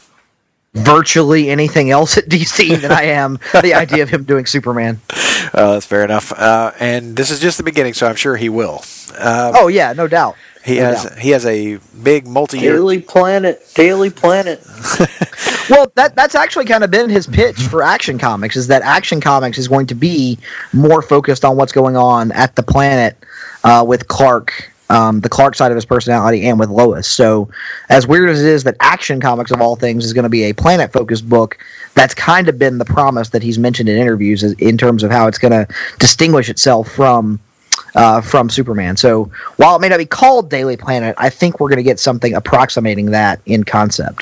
virtually anything else at D C than I am the idea of him doing Superman. Uh, that's fair enough. Uh, and this is just the beginning, so I'm sure he will. Uh, oh, yeah, no doubt. He no has doubt. he has a big multi-year Daily Planet, Daily Planet. Well, that that's actually kind of been his pitch for Action Comics, is that Action Comics is going to be more focused on what's going on at the planet uh, with Clark, um, the Clark side of his personality, and with Lois. So, as weird as it is that Action Comics, of all things, is going to be a planet-focused book, that's kind of been the promise that he's mentioned in interviews in terms of how it's going to distinguish itself from Uh, from Superman. So while it may not be called Daily Planet, I think we're going to get something approximating that in concept.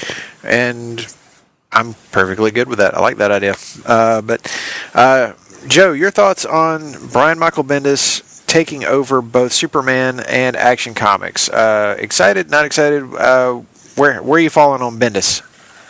And I'm perfectly good with that. I like that idea. Uh, but uh, Joe, your thoughts on Brian Michael Bendis taking over both Superman and Action Comics? Uh, excited? Not excited? Uh, where where are you falling on Bendis?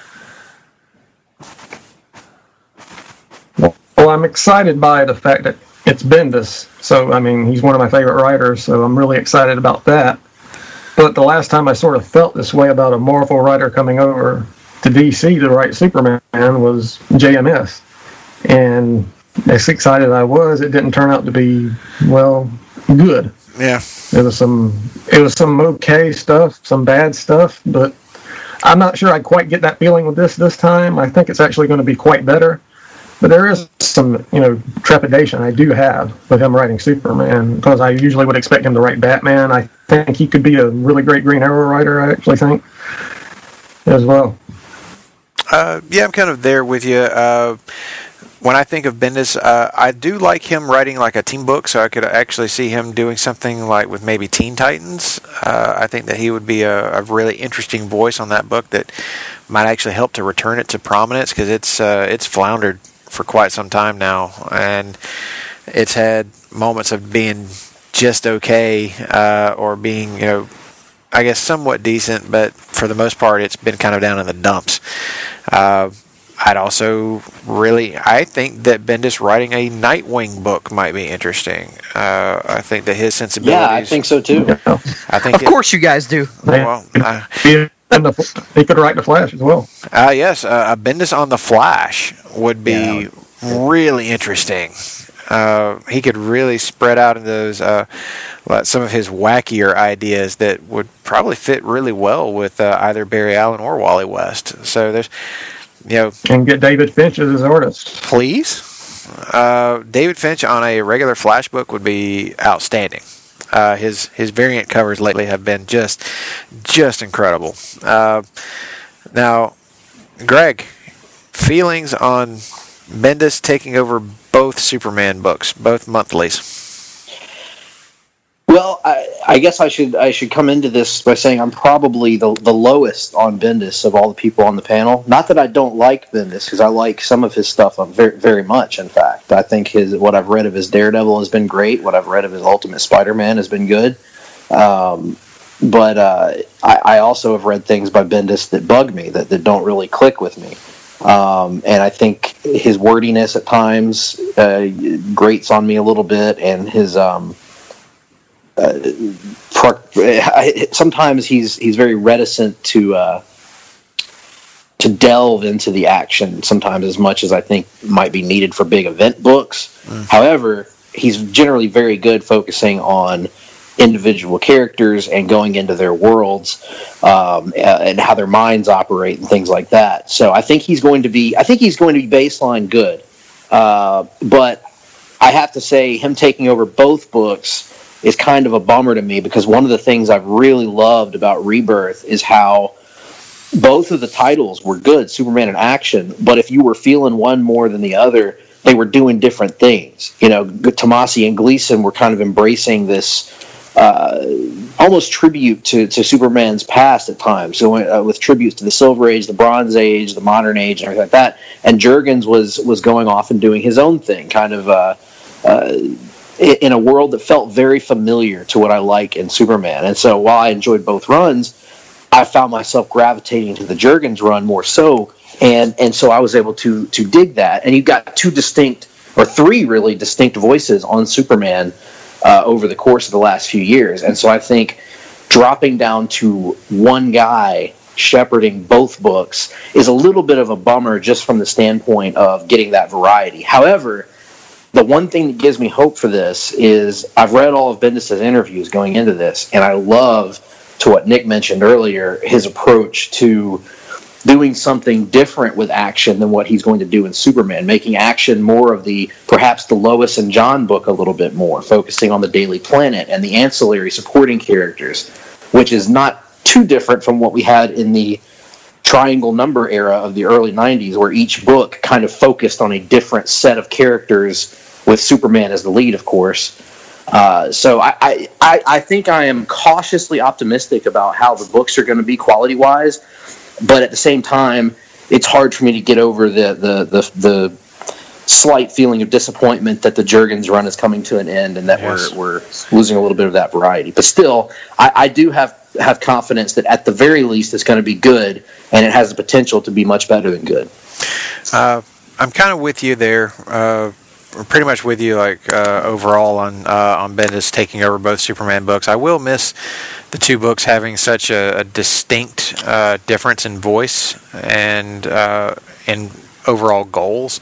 Well, I'm excited by the fact that it's Bendis. So, I mean, he's one of my favorite writers, so I'm really excited about that. But the last time I sort of felt this way about a Marvel writer coming over to D C to write Superman was J M S. And as excited I was, it didn't turn out to be, well, good. Yeah. It was some, it was some okay stuff, some bad stuff, but I'm not sure I quite get that feeling with this this time. I think it's actually going to be quite better. But there is some, you know, trepidation I do have with him writing Superman, because I usually would expect him to write Batman. I think he could be a really great Green Arrow writer, I actually think, as well. Uh, yeah, I'm kind of there with you. Uh, when I think of Bendis, uh, I do like him writing like a team book, so I could actually see him doing something like with maybe Teen Titans. Uh, I think that he would be a, a really interesting voice on that book that might actually help to return it to prominence, because it's uh, it's floundered for quite some time now, and it's had moments of being just okay, uh, or being, you know, I guess somewhat decent, but for the most part, it's been kind of down in the dumps. Uh, I'd also really, I think that Bendis writing a Nightwing book might be interesting. Uh, I think that his sensibilities. Yeah, I think so too. I think of it, course, you guys do. Well, uh, And the, he could write the Flash as well. Uh, yes, uh, a Bendis on the Flash would be yeah. really interesting. Uh, he could really spread out in those uh, some of his wackier ideas that would probably fit really well with uh, either Barry Allen or Wally West. So there's, you know, and get David Finch as his artist, please. Uh, David Finch on a regular Flash book would be outstanding. Uh, his his variant covers lately have been just just incredible. Uh, now, Greg, feelings on Bendis taking over both Superman books, both monthlies? Well, I, I guess I should I should come into this by saying I'm probably the the lowest on Bendis of all the people on the panel. Not that I don't like Bendis, because I like some of his stuff very very much. In fact, I think his what I've read of his Daredevil has been great. What I've read of his Ultimate Spider-Man has been good. Um, but uh, I, I also have read things by Bendis that bug me, that, that don't really click with me. Um, and I think his wordiness at times uh, grates on me a little bit, and his um, uh, sometimes he's he's very reticent to uh, to delve into the action sometimes as much as I think might be needed for big event books. Mm. However, he's generally very good focusing on individual characters and going into their worlds um, and how their minds operate and things like that. So I think he's going to be I think he's going to be baseline good. Uh, but I have to say him taking over both books is kind of a bummer to me, because one of the things I've really loved about Rebirth is how both of the titles were good, Superman and Action, but if you were feeling one more than the other, they were doing different things. You know, Tomasi and Gleason were kind of embracing this Uh, almost tribute to, to Superman's past at times, so uh, with tributes to the Silver Age, the Bronze Age, the Modern Age, and everything like that. And Jurgens was was going off and doing his own thing, kind of uh, uh, in a world that felt very familiar to what I like in Superman. And so while I enjoyed both runs, I found myself gravitating to the Jurgens run more so, and and so I was able to to dig that. And you got two distinct, or three really distinct voices on Superman Uh, over the course of the last few years. And so I think dropping down to one guy shepherding both books is a little bit of a bummer, just from the standpoint of getting that variety. However, the one thing that gives me hope for this is I've read all of Bendis' interviews going into this, and I love, to what Nick mentioned earlier, his approach to doing something different with Action than what he's going to do in Superman, making Action more of the, perhaps the Lois and John book a little bit more, focusing on the Daily Planet and the ancillary supporting characters, which is not too different from what we had in the Triangle Number era of the early nineties, where each book kind of focused on a different set of characters, with Superman as the lead, of course. Uh, so I, I, I think I am cautiously optimistic about how the books are going to be quality-wise. But at the same time, it's hard for me to get over the, the, the, the slight feeling of disappointment that the Jurgens run is coming to an end, and that yes. we're we're losing a little bit of that variety. But still, I, I do have, have confidence that at the very least it's going to be good, and it has the potential to be much better than good. Uh, I'm kind of with you there. Uh, pretty much with you, like uh, overall on uh, on Bendis taking over both Superman books. I will miss the two books having such a, a distinct uh, difference in voice and uh, in overall goals,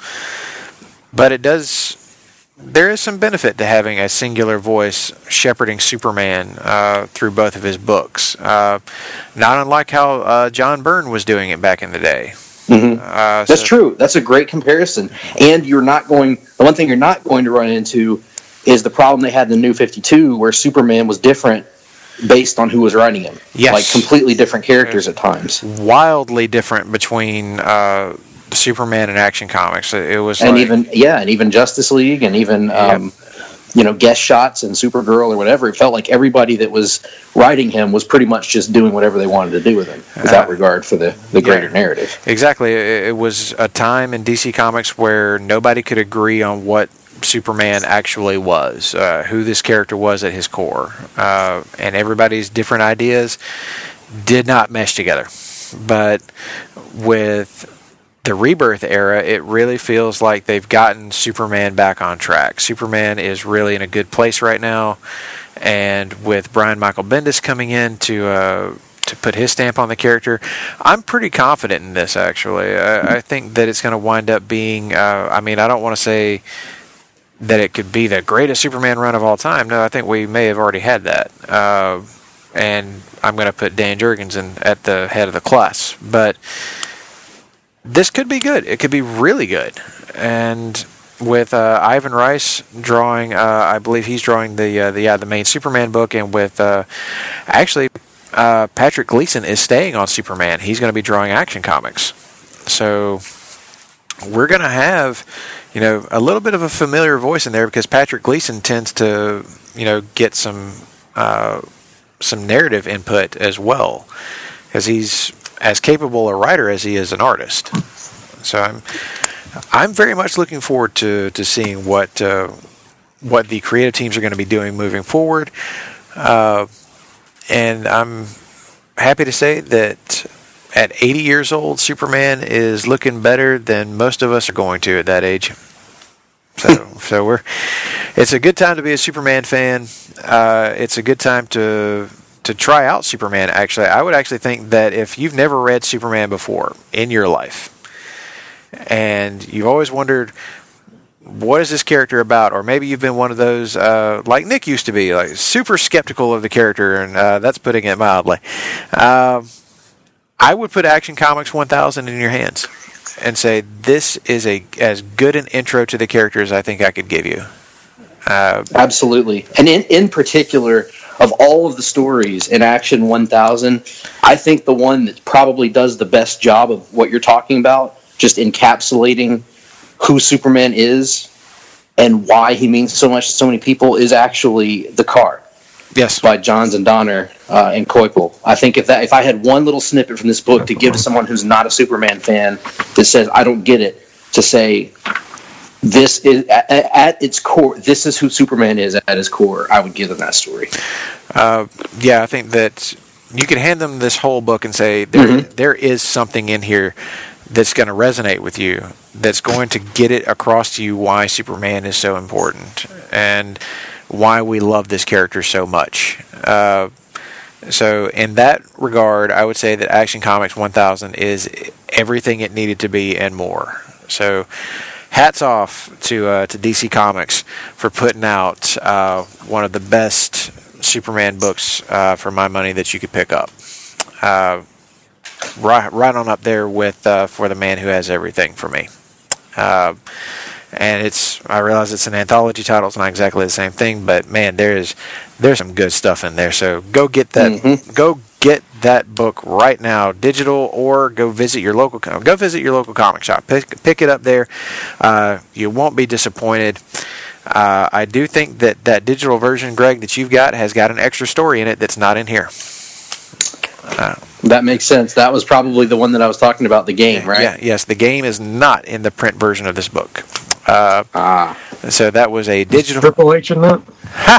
but it does. There is some benefit to having a singular voice shepherding Superman uh, through both of his books. Uh, not unlike how uh, John Byrne was doing it back in the day. Mm-hmm. Uh, That's so. true. That's a great comparison. And you're not going. The one thing you're not going to run into is the problem they had in the New fifty-two, where Superman was different based on who was writing him. Yes, like completely different characters at times. Wildly different between uh, Superman and Action Comics. It was, and like, even yeah, and even Justice League, and even. Um, yeah. you know, guest shots and Supergirl or whatever. It felt like everybody that was writing him was pretty much just doing whatever they wanted to do with him, without uh, regard for the, the greater yeah, narrative. Exactly. It was a time in D C Comics where nobody could agree on what Superman actually was, uh, who this character was at his core. Uh, and everybody's different ideas did not mesh together. But with the Rebirth era, it really feels like they've gotten Superman back on track. Superman is really in a good place right now, and with Brian Michael Bendis coming in to uh, to put his stamp on the character, I'm pretty confident in this, actually. I, I think that it's going to wind up being, uh, I mean, I don't want to say that it could be the greatest Superman run of all time. No, I think we may have already had that. Uh, and I'm going to put Dan Jurgens in at the head of the class. But this could be good. It could be really good. And with uh, Ivan Rice drawing, uh, I believe he's drawing the uh, the yeah, the main Superman book, and with uh, actually uh, Patrick Gleason is staying on Superman. He's going to be drawing Action Comics. So we're going to have, you know, a little bit of a familiar voice in there, because Patrick Gleason tends to, you know, get some uh, some narrative input as well, because he's as capable a writer as he is an artist. So I'm I'm very much looking forward to, to seeing what uh, what the creative teams are going to be doing moving forward. Uh, and I'm happy to say that at eighty years old, Superman is looking better than most of us are going to at that age. So so we're it's a good time to be a Superman fan. Uh, it's a good time to to try out Superman, actually. I would actually think that if you've never read Superman before in your life, and you've always wondered what is this character about? Or maybe you've been one of those, uh, like Nick used to be, like super skeptical of the character, and uh, that's putting it mildly. Um, I would put Action Comics one thousand in your hands and say this is a as good an intro to the character as I think I could give you. Uh, Absolutely. And in, in particular, of all of the stories in Action one thousand, I think the one that probably does the best job of what you're talking about, just encapsulating who Superman is and why he means so much to so many people, is actually The Car. Yes, by Johns and Donner uh, and Koipel. I think if that if I had one little snippet from this book to give to someone who's not a Superman fan that says I don't get it, to say this is at, at its core, this is who Superman is at his core, I would give them that story. Uh, yeah, I think that you can hand them this whole book and say there mm-hmm. there is something in here that's going to resonate with you, that's going to get it across to you why Superman is so important and why we love this character so much. Uh, so in that regard, I would say that Action Comics one thousand is everything it needed to be and more. So hats off to uh, to D C Comics for putting out uh, one of the best Superman books uh, for my money that you could pick up. Uh, right, right on up there with uh, For the Man Who Has Everything for me. Uh, And it's, I realize it's an anthology title. It's not exactly the same thing, but man, there's there's some good stuff in there. So go get that, mm-hmm. go get that book right now, digital, or go visit your local, go visit your local comic shop. Pick pick it up there. Uh, you won't be disappointed. Uh, I do think that that digital version, Greg, that you've got has got an extra story in it that's not in here. Uh, that makes sense. That was probably the one that I was talking about, the game, right? Yeah, yes, the game is not in the print version of this book. Uh, ah. So that was a digital... Triple H in that?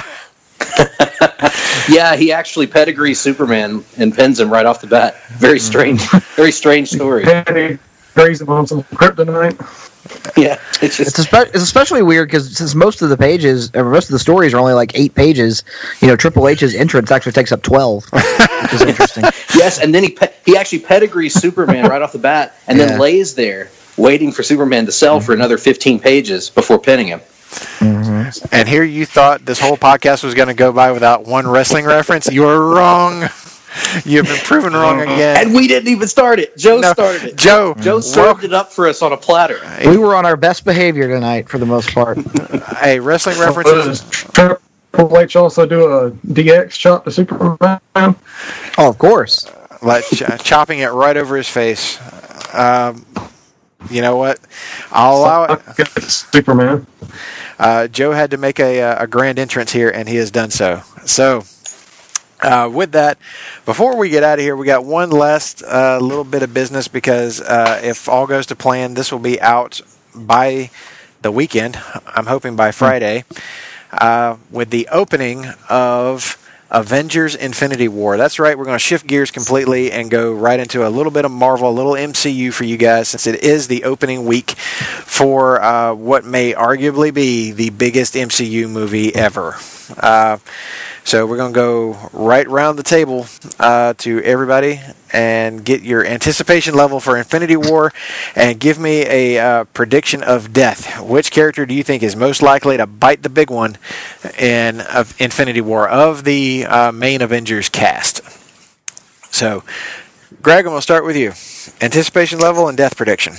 Yeah, he actually pedigrees Superman and pins him right off the bat. Very strange. Very strange story. Pedigrees him on some kryptonite. Yeah, it's just... It's, espe- it's especially weird because since most of the pages, or most of the stories are only like eight pages, you know, Triple H's entrance actually takes up twelve, which is interesting. Yes, and then he pe- he actually pedigrees Superman right off the bat, and yeah. then lays there waiting for Superman to sell mm-hmm. for another fifteen pages before pinning him. Mm-hmm. And here you thought this whole podcast was going to go by without one wrestling reference? You were wrong. You've been proven wrong again. And we didn't even start it. Joe no, started it. Joe. Joe served well, it up for us on a platter. We were on our best behavior tonight for the most part. Hey, wrestling references. Triple H also do a D X chop to Superman? Oh, of course. Uh, like ch- chopping it right over his face. Um, you know what? I'll allow it. Superman. Uh, Joe had to make a, a grand entrance here, and he has done so. So... Uh, with that, before we get out of here, we got one last uh, little bit of business because uh, if all goes to plan, this will be out by the weekend. I'm hoping by Friday uh, with the opening of Avengers Infinity War. That's right. We're going to shift gears completely and go right into a little bit of Marvel, a little M C U for you guys, since it is the opening week for uh, what may arguably be the biggest M C U movie ever. Uh, So we're going to go right around the table uh, to everybody and get your anticipation level for Infinity War and give me a uh, prediction of death. Which character do you think is most likely to bite the big one in of Infinity War of the uh, main Avengers cast? So, Greg, I'm going to start with you. Anticipation level and death prediction.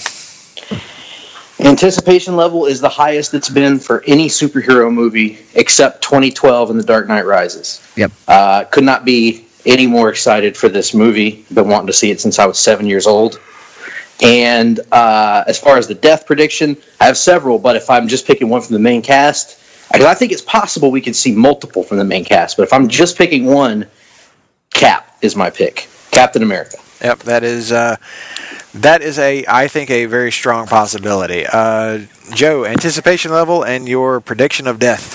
Anticipation level is the highest it's been for any superhero movie except twenty twelve and The Dark Knight Rises. Yep. Uh, could not be any more excited for this movie. Been wanting to see it since I was seven years old. And uh, as far as the death prediction, I have several, but if I'm just picking one from the main cast, because I think it's possible we could see multiple from the main cast, but if I'm just picking one, Cap is my pick. Captain America. Yep, that is... Uh That is a, I think, a very strong possibility. Uh, Joe, anticipation level and your prediction of death.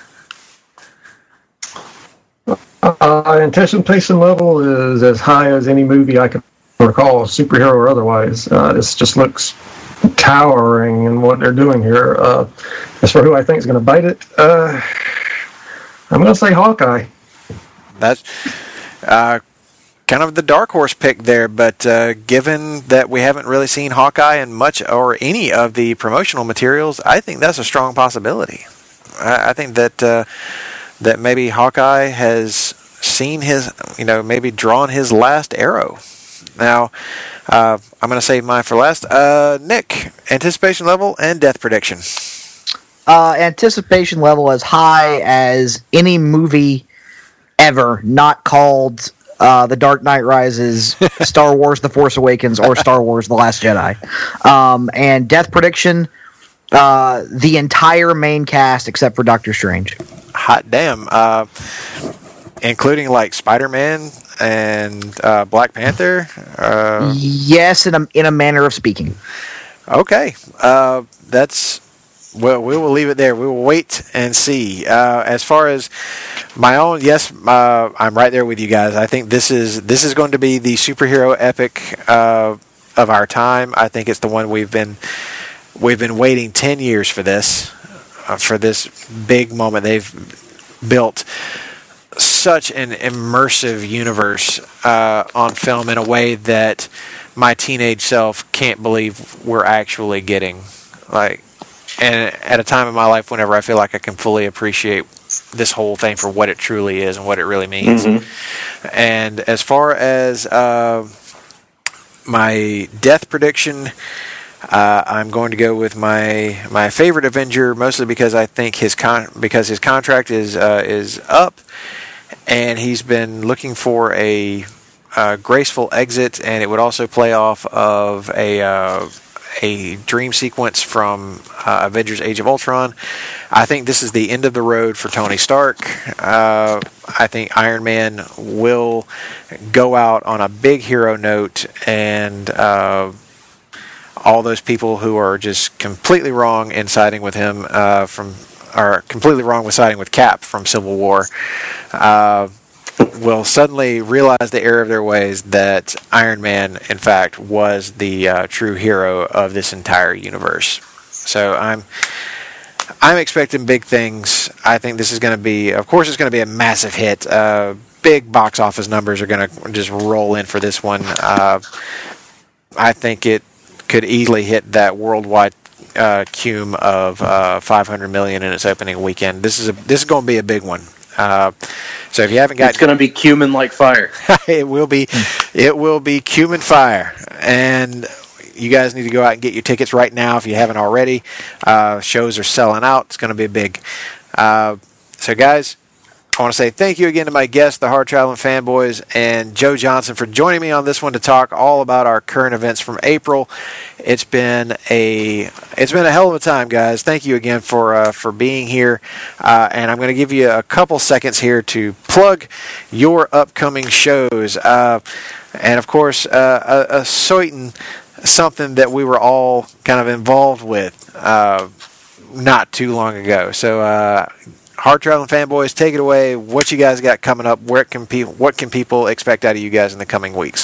Uh, anticipation level is as high as any movie I can recall, superhero or otherwise. Uh, this just looks towering in what they're doing here. Uh, as for who I think is going to bite it, uh, I'm going to say Hawkeye. That's uh, kind of the dark horse pick there, but uh, given that we haven't really seen Hawkeye in much or any of the promotional materials, I think that's a strong possibility. I, I think that uh, that maybe Hawkeye has seen his, you know, maybe drawn his last arrow. Now, uh, I'm going to save mine for last. Uh, Nick, anticipation level and death prediction. Uh, anticipation level as high as any movie ever not called uh, The Dark Knight Rises, Star Wars The Force Awakens, or Star Wars The Last Jedi. Um, and death prediction, uh, the entire main cast except for Doctor Strange. Hot damn. Uh, including like Spider-Man and uh, Black Panther? Uh, yes, in a, in a manner of speaking. Okay. Uh, that's... Well, we will leave it there. We will wait and see. Uh, as far as my own, yes, uh, I'm right there with you guys. I think this is this is going to be the superhero epic uh, of our time. I think it's the one we've been we've been waiting ten years for this uh, for this big moment. They've built such an immersive universe uh, on film in a way that my teenage self can't believe we're actually getting. Like. And at a time in my life whenever I feel like I can fully appreciate this whole thing for what it truly is and what it really means. Mm-hmm. And as far as uh, my death prediction, uh, I'm going to go with my my favorite Avenger, mostly because I think his con- because his contract is uh, is up, and he's been looking for a uh, graceful exit, and it would also play off of a. Uh, a dream sequence from uh, Avengers Age of Ultron. I think this is the end of the road for Tony Stark. Uh, I think Iron Man will go out on a big hero note, and uh, all those people who are just completely wrong in siding with him uh, from, are completely wrong with siding with Cap from Civil War, uh, will suddenly realize the error of their ways that Iron Man, in fact, was the uh, true hero of this entire universe. So I'm I'm expecting big things. I think this is going to be, of course, it's going to be a massive hit. Uh, big box office numbers are going to just roll in for this one. Uh, I think it could easily hit that worldwide uh, cume of uh, five hundred million in its opening weekend. This is a this is going to be a big one. Uh, so if you haven't got, it's going to be cumin like fire. it will be, it will be cumin fire, and you guys need to go out and get your tickets right now if you haven't already. Uh, shows are selling out. It's going to be big. Uh, so guys, I want to say thank you again to my guests, the Hard Traveling Fanboys, and Joe Johnson for joining me on this one to talk all about our current events from April. It's been a it's been a hell of a time, guys. Thank you again for uh, for being here, uh, and I'm going to give you a couple seconds here to plug your upcoming shows, uh, and of course, uh, a, a certain something that we were all kind of involved with uh, not too long ago. So. Uh, Hard Traveling Fanboys, take it away. What you guys got coming up? Where can people? What can people expect out of you guys in the coming weeks?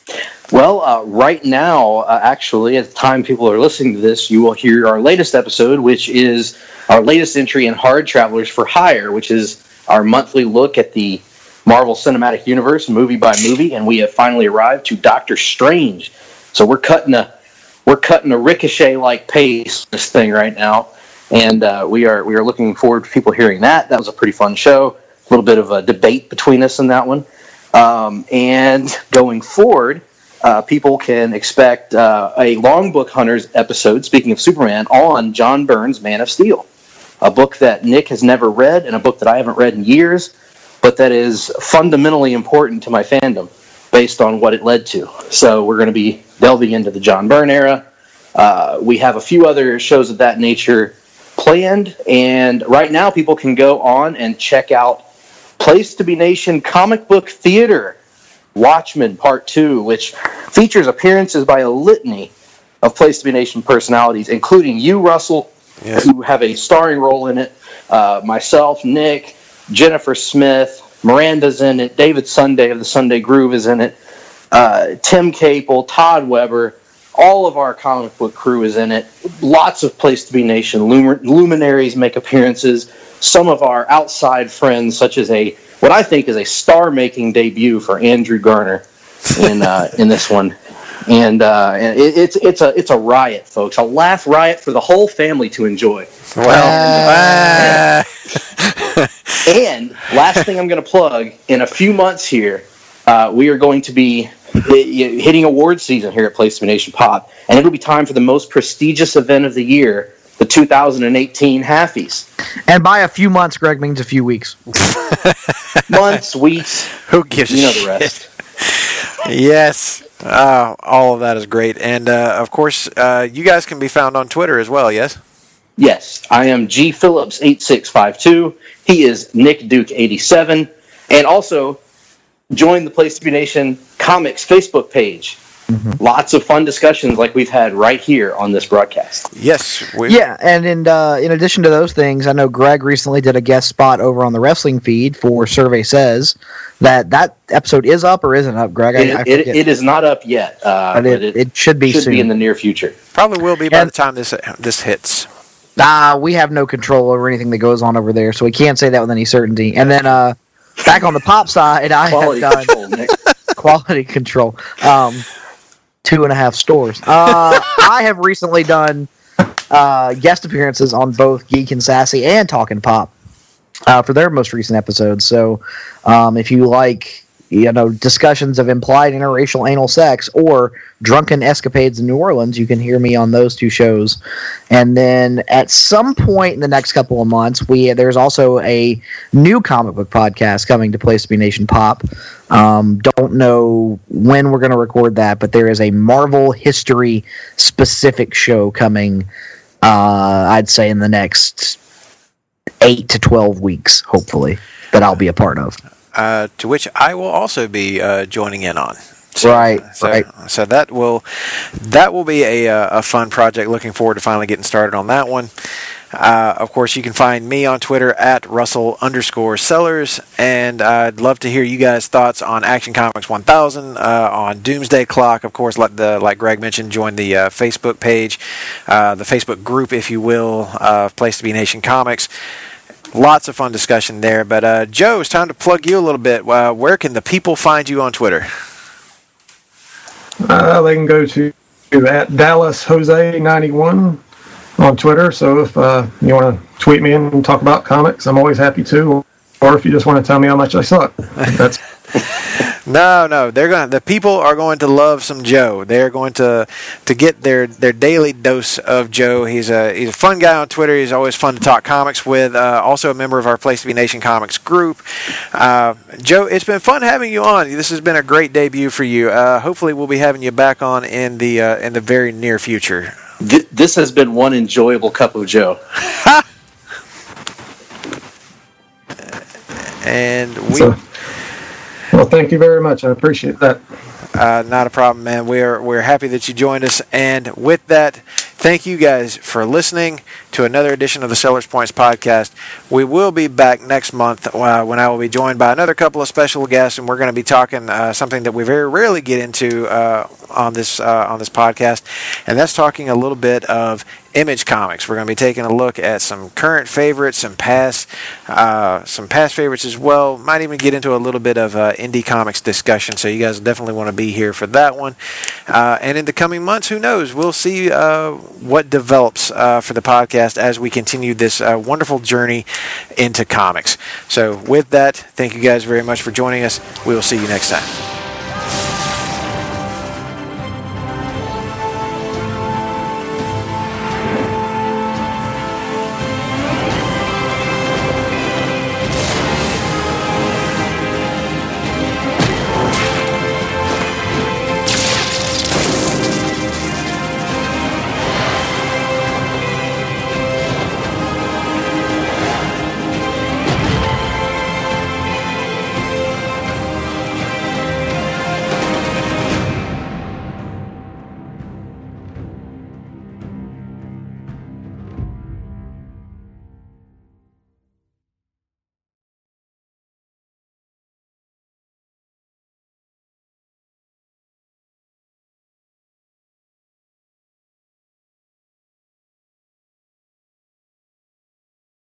Well, uh, right now, uh, actually, at the time people are listening to this, you will hear our latest episode, which is our latest entry in Hard Travelers for Hire, which is our monthly look at the Marvel Cinematic Universe, movie by movie, and we have finally arrived to Doctor Strange. So we're cutting a we're cutting a Ricochet-like pace this thing right now. And uh, we are we are looking forward to people hearing that. That was a pretty fun show. A little bit of a debate between us in that one. Um, and going forward, uh, people can expect uh, a Long Book Hunters episode, speaking of Superman, on John Byrne's Man of Steel. A book that Nick has never read and a book that I haven't read in years, but that is fundamentally important to my fandom based on what it led to. So we're going to be delving into the John Byrne era. Uh, we have a few other shows of that nature planned, and right now people can go on and check out Place to Be Nation Comic Book Theater Watchmen Part two, which features appearances by a litany of Place to Be Nation personalities, including you, Russell, yes, who have a starring role in it, uh, myself, Nick, Jennifer Smith, Miranda's in it, David Sunday of the Sunday Groove is in it, uh, Tim Capel, Todd Weber. All of our comic book crew is in it. Lots of Place to Be Nation lum- luminaries make appearances. Some of our outside friends, such as a what I think is a star-making debut for Andrew Garner in uh, in this one. And, uh, and it, it's it's a it's a riot, folks. A laugh riot for the whole family to enjoy. Well, uh, and last thing I'm going to plug, in a few months here, uh, we are going to be hitting award season here at Place to Be Nation Pop, and it'll be time for the most prestigious event of the year, the two thousand eighteen Halfies. And by a few months, Greg means a few weeks. Months, weeks. Who gives you know shit? The rest. Yes. Uh, all of that is great. And, uh, of course, uh, you guys can be found on Twitter as well, yes? Yes. I am G Phillips eight six five two. He is Nick Duke eighty-seven. And also, join the Place to Be Nation Comics Facebook page. Mm-hmm. Lots of fun discussions like we've had right here on this broadcast. Yes. Yeah, and in, uh, in addition to those things, I know Greg recently did a guest spot over on the wrestling feed for Survey Says. That that episode is up or isn't up, Greg? I, it, I it, it is not up yet, uh, but, it, but it, it should be should soon. be in the near future. Probably will be by and, the time this this hits. Ah, we have no control over anything that goes on over there, so we can't say that with any certainty. And then uh, back on the pop side, I quality have done control, Nick. quality control. Um, two and a half stores. Uh, I have recently done uh, guest appearances on both Geek and Sassy and Talkin' Pop uh, for their most recent episodes. So um, if you like, you know, discussions of implied interracial anal sex or drunken escapades in New Orleans, you can hear me on those two shows. And then at some point in the next couple of months, we there's also a new comic book podcast coming to Place to Be Nation Pop. Um, don't know when we're going to record that, but there is a Marvel history specific show coming, uh, I'd say in the next eight to twelve weeks, hopefully, that I'll be a part of. Uh, to which I will also be uh, joining in on. So, right, so, right. So that will that will be a a fun project. Looking forward to finally getting started on that one. Uh, of course, you can find me on Twitter at Russell underscore Sellers, and I'd love to hear you guys' thoughts on Action Comics one thousand, uh, on Doomsday Clock. Of course, like the like Greg mentioned, join the uh, Facebook page, uh, the Facebook group, if you will, uh, Place to Be Nation Comics. Lots of fun discussion there. But uh, Joe, it's time to plug you a little bit. Uh, where can the people find you on Twitter? Uh, they can go to at Dallas Jose ninety-one on Twitter. So if uh, you want to tweet me and talk about comics, I'm always happy to. Or if you just want to tell me how much I suck, that's. No, no, they're going. The people are going to love some Joe. They're going to to get their, their daily dose of Joe. He's a he's a fun guy on Twitter. He's always fun to talk comics with. Uh, also a member of our Place to Be Nation Comics group. Uh, Joe, it's been fun having you on. This has been a great debut for you. Uh, hopefully, we'll be having you back on in the uh, in the very near future. This has been one enjoyable cup of Joe. And we. So, well, thank you very much. I appreciate that. Uh, not a problem, man. We're we're happy that you joined us. And with that, thank you guys for listening to another edition of the Sellers Points podcast. We will be back next month uh, when I will be joined by another couple of special guests, and we're going to be talking uh, something that we very rarely get into uh, on this uh, on this podcast, and that's talking a little bit of Image Comics. We're going to be taking a look at some current favorites, some past, uh, some past favorites as well. Might even get into a little bit of uh, indie comics discussion. So you guys definitely want to be here for that one. Uh, and in the coming months, who knows? We'll see uh, what develops uh, for the podcast as we continue this uh, wonderful journey into comics. So with that, thank you guys very much for joining us. We will see you next time.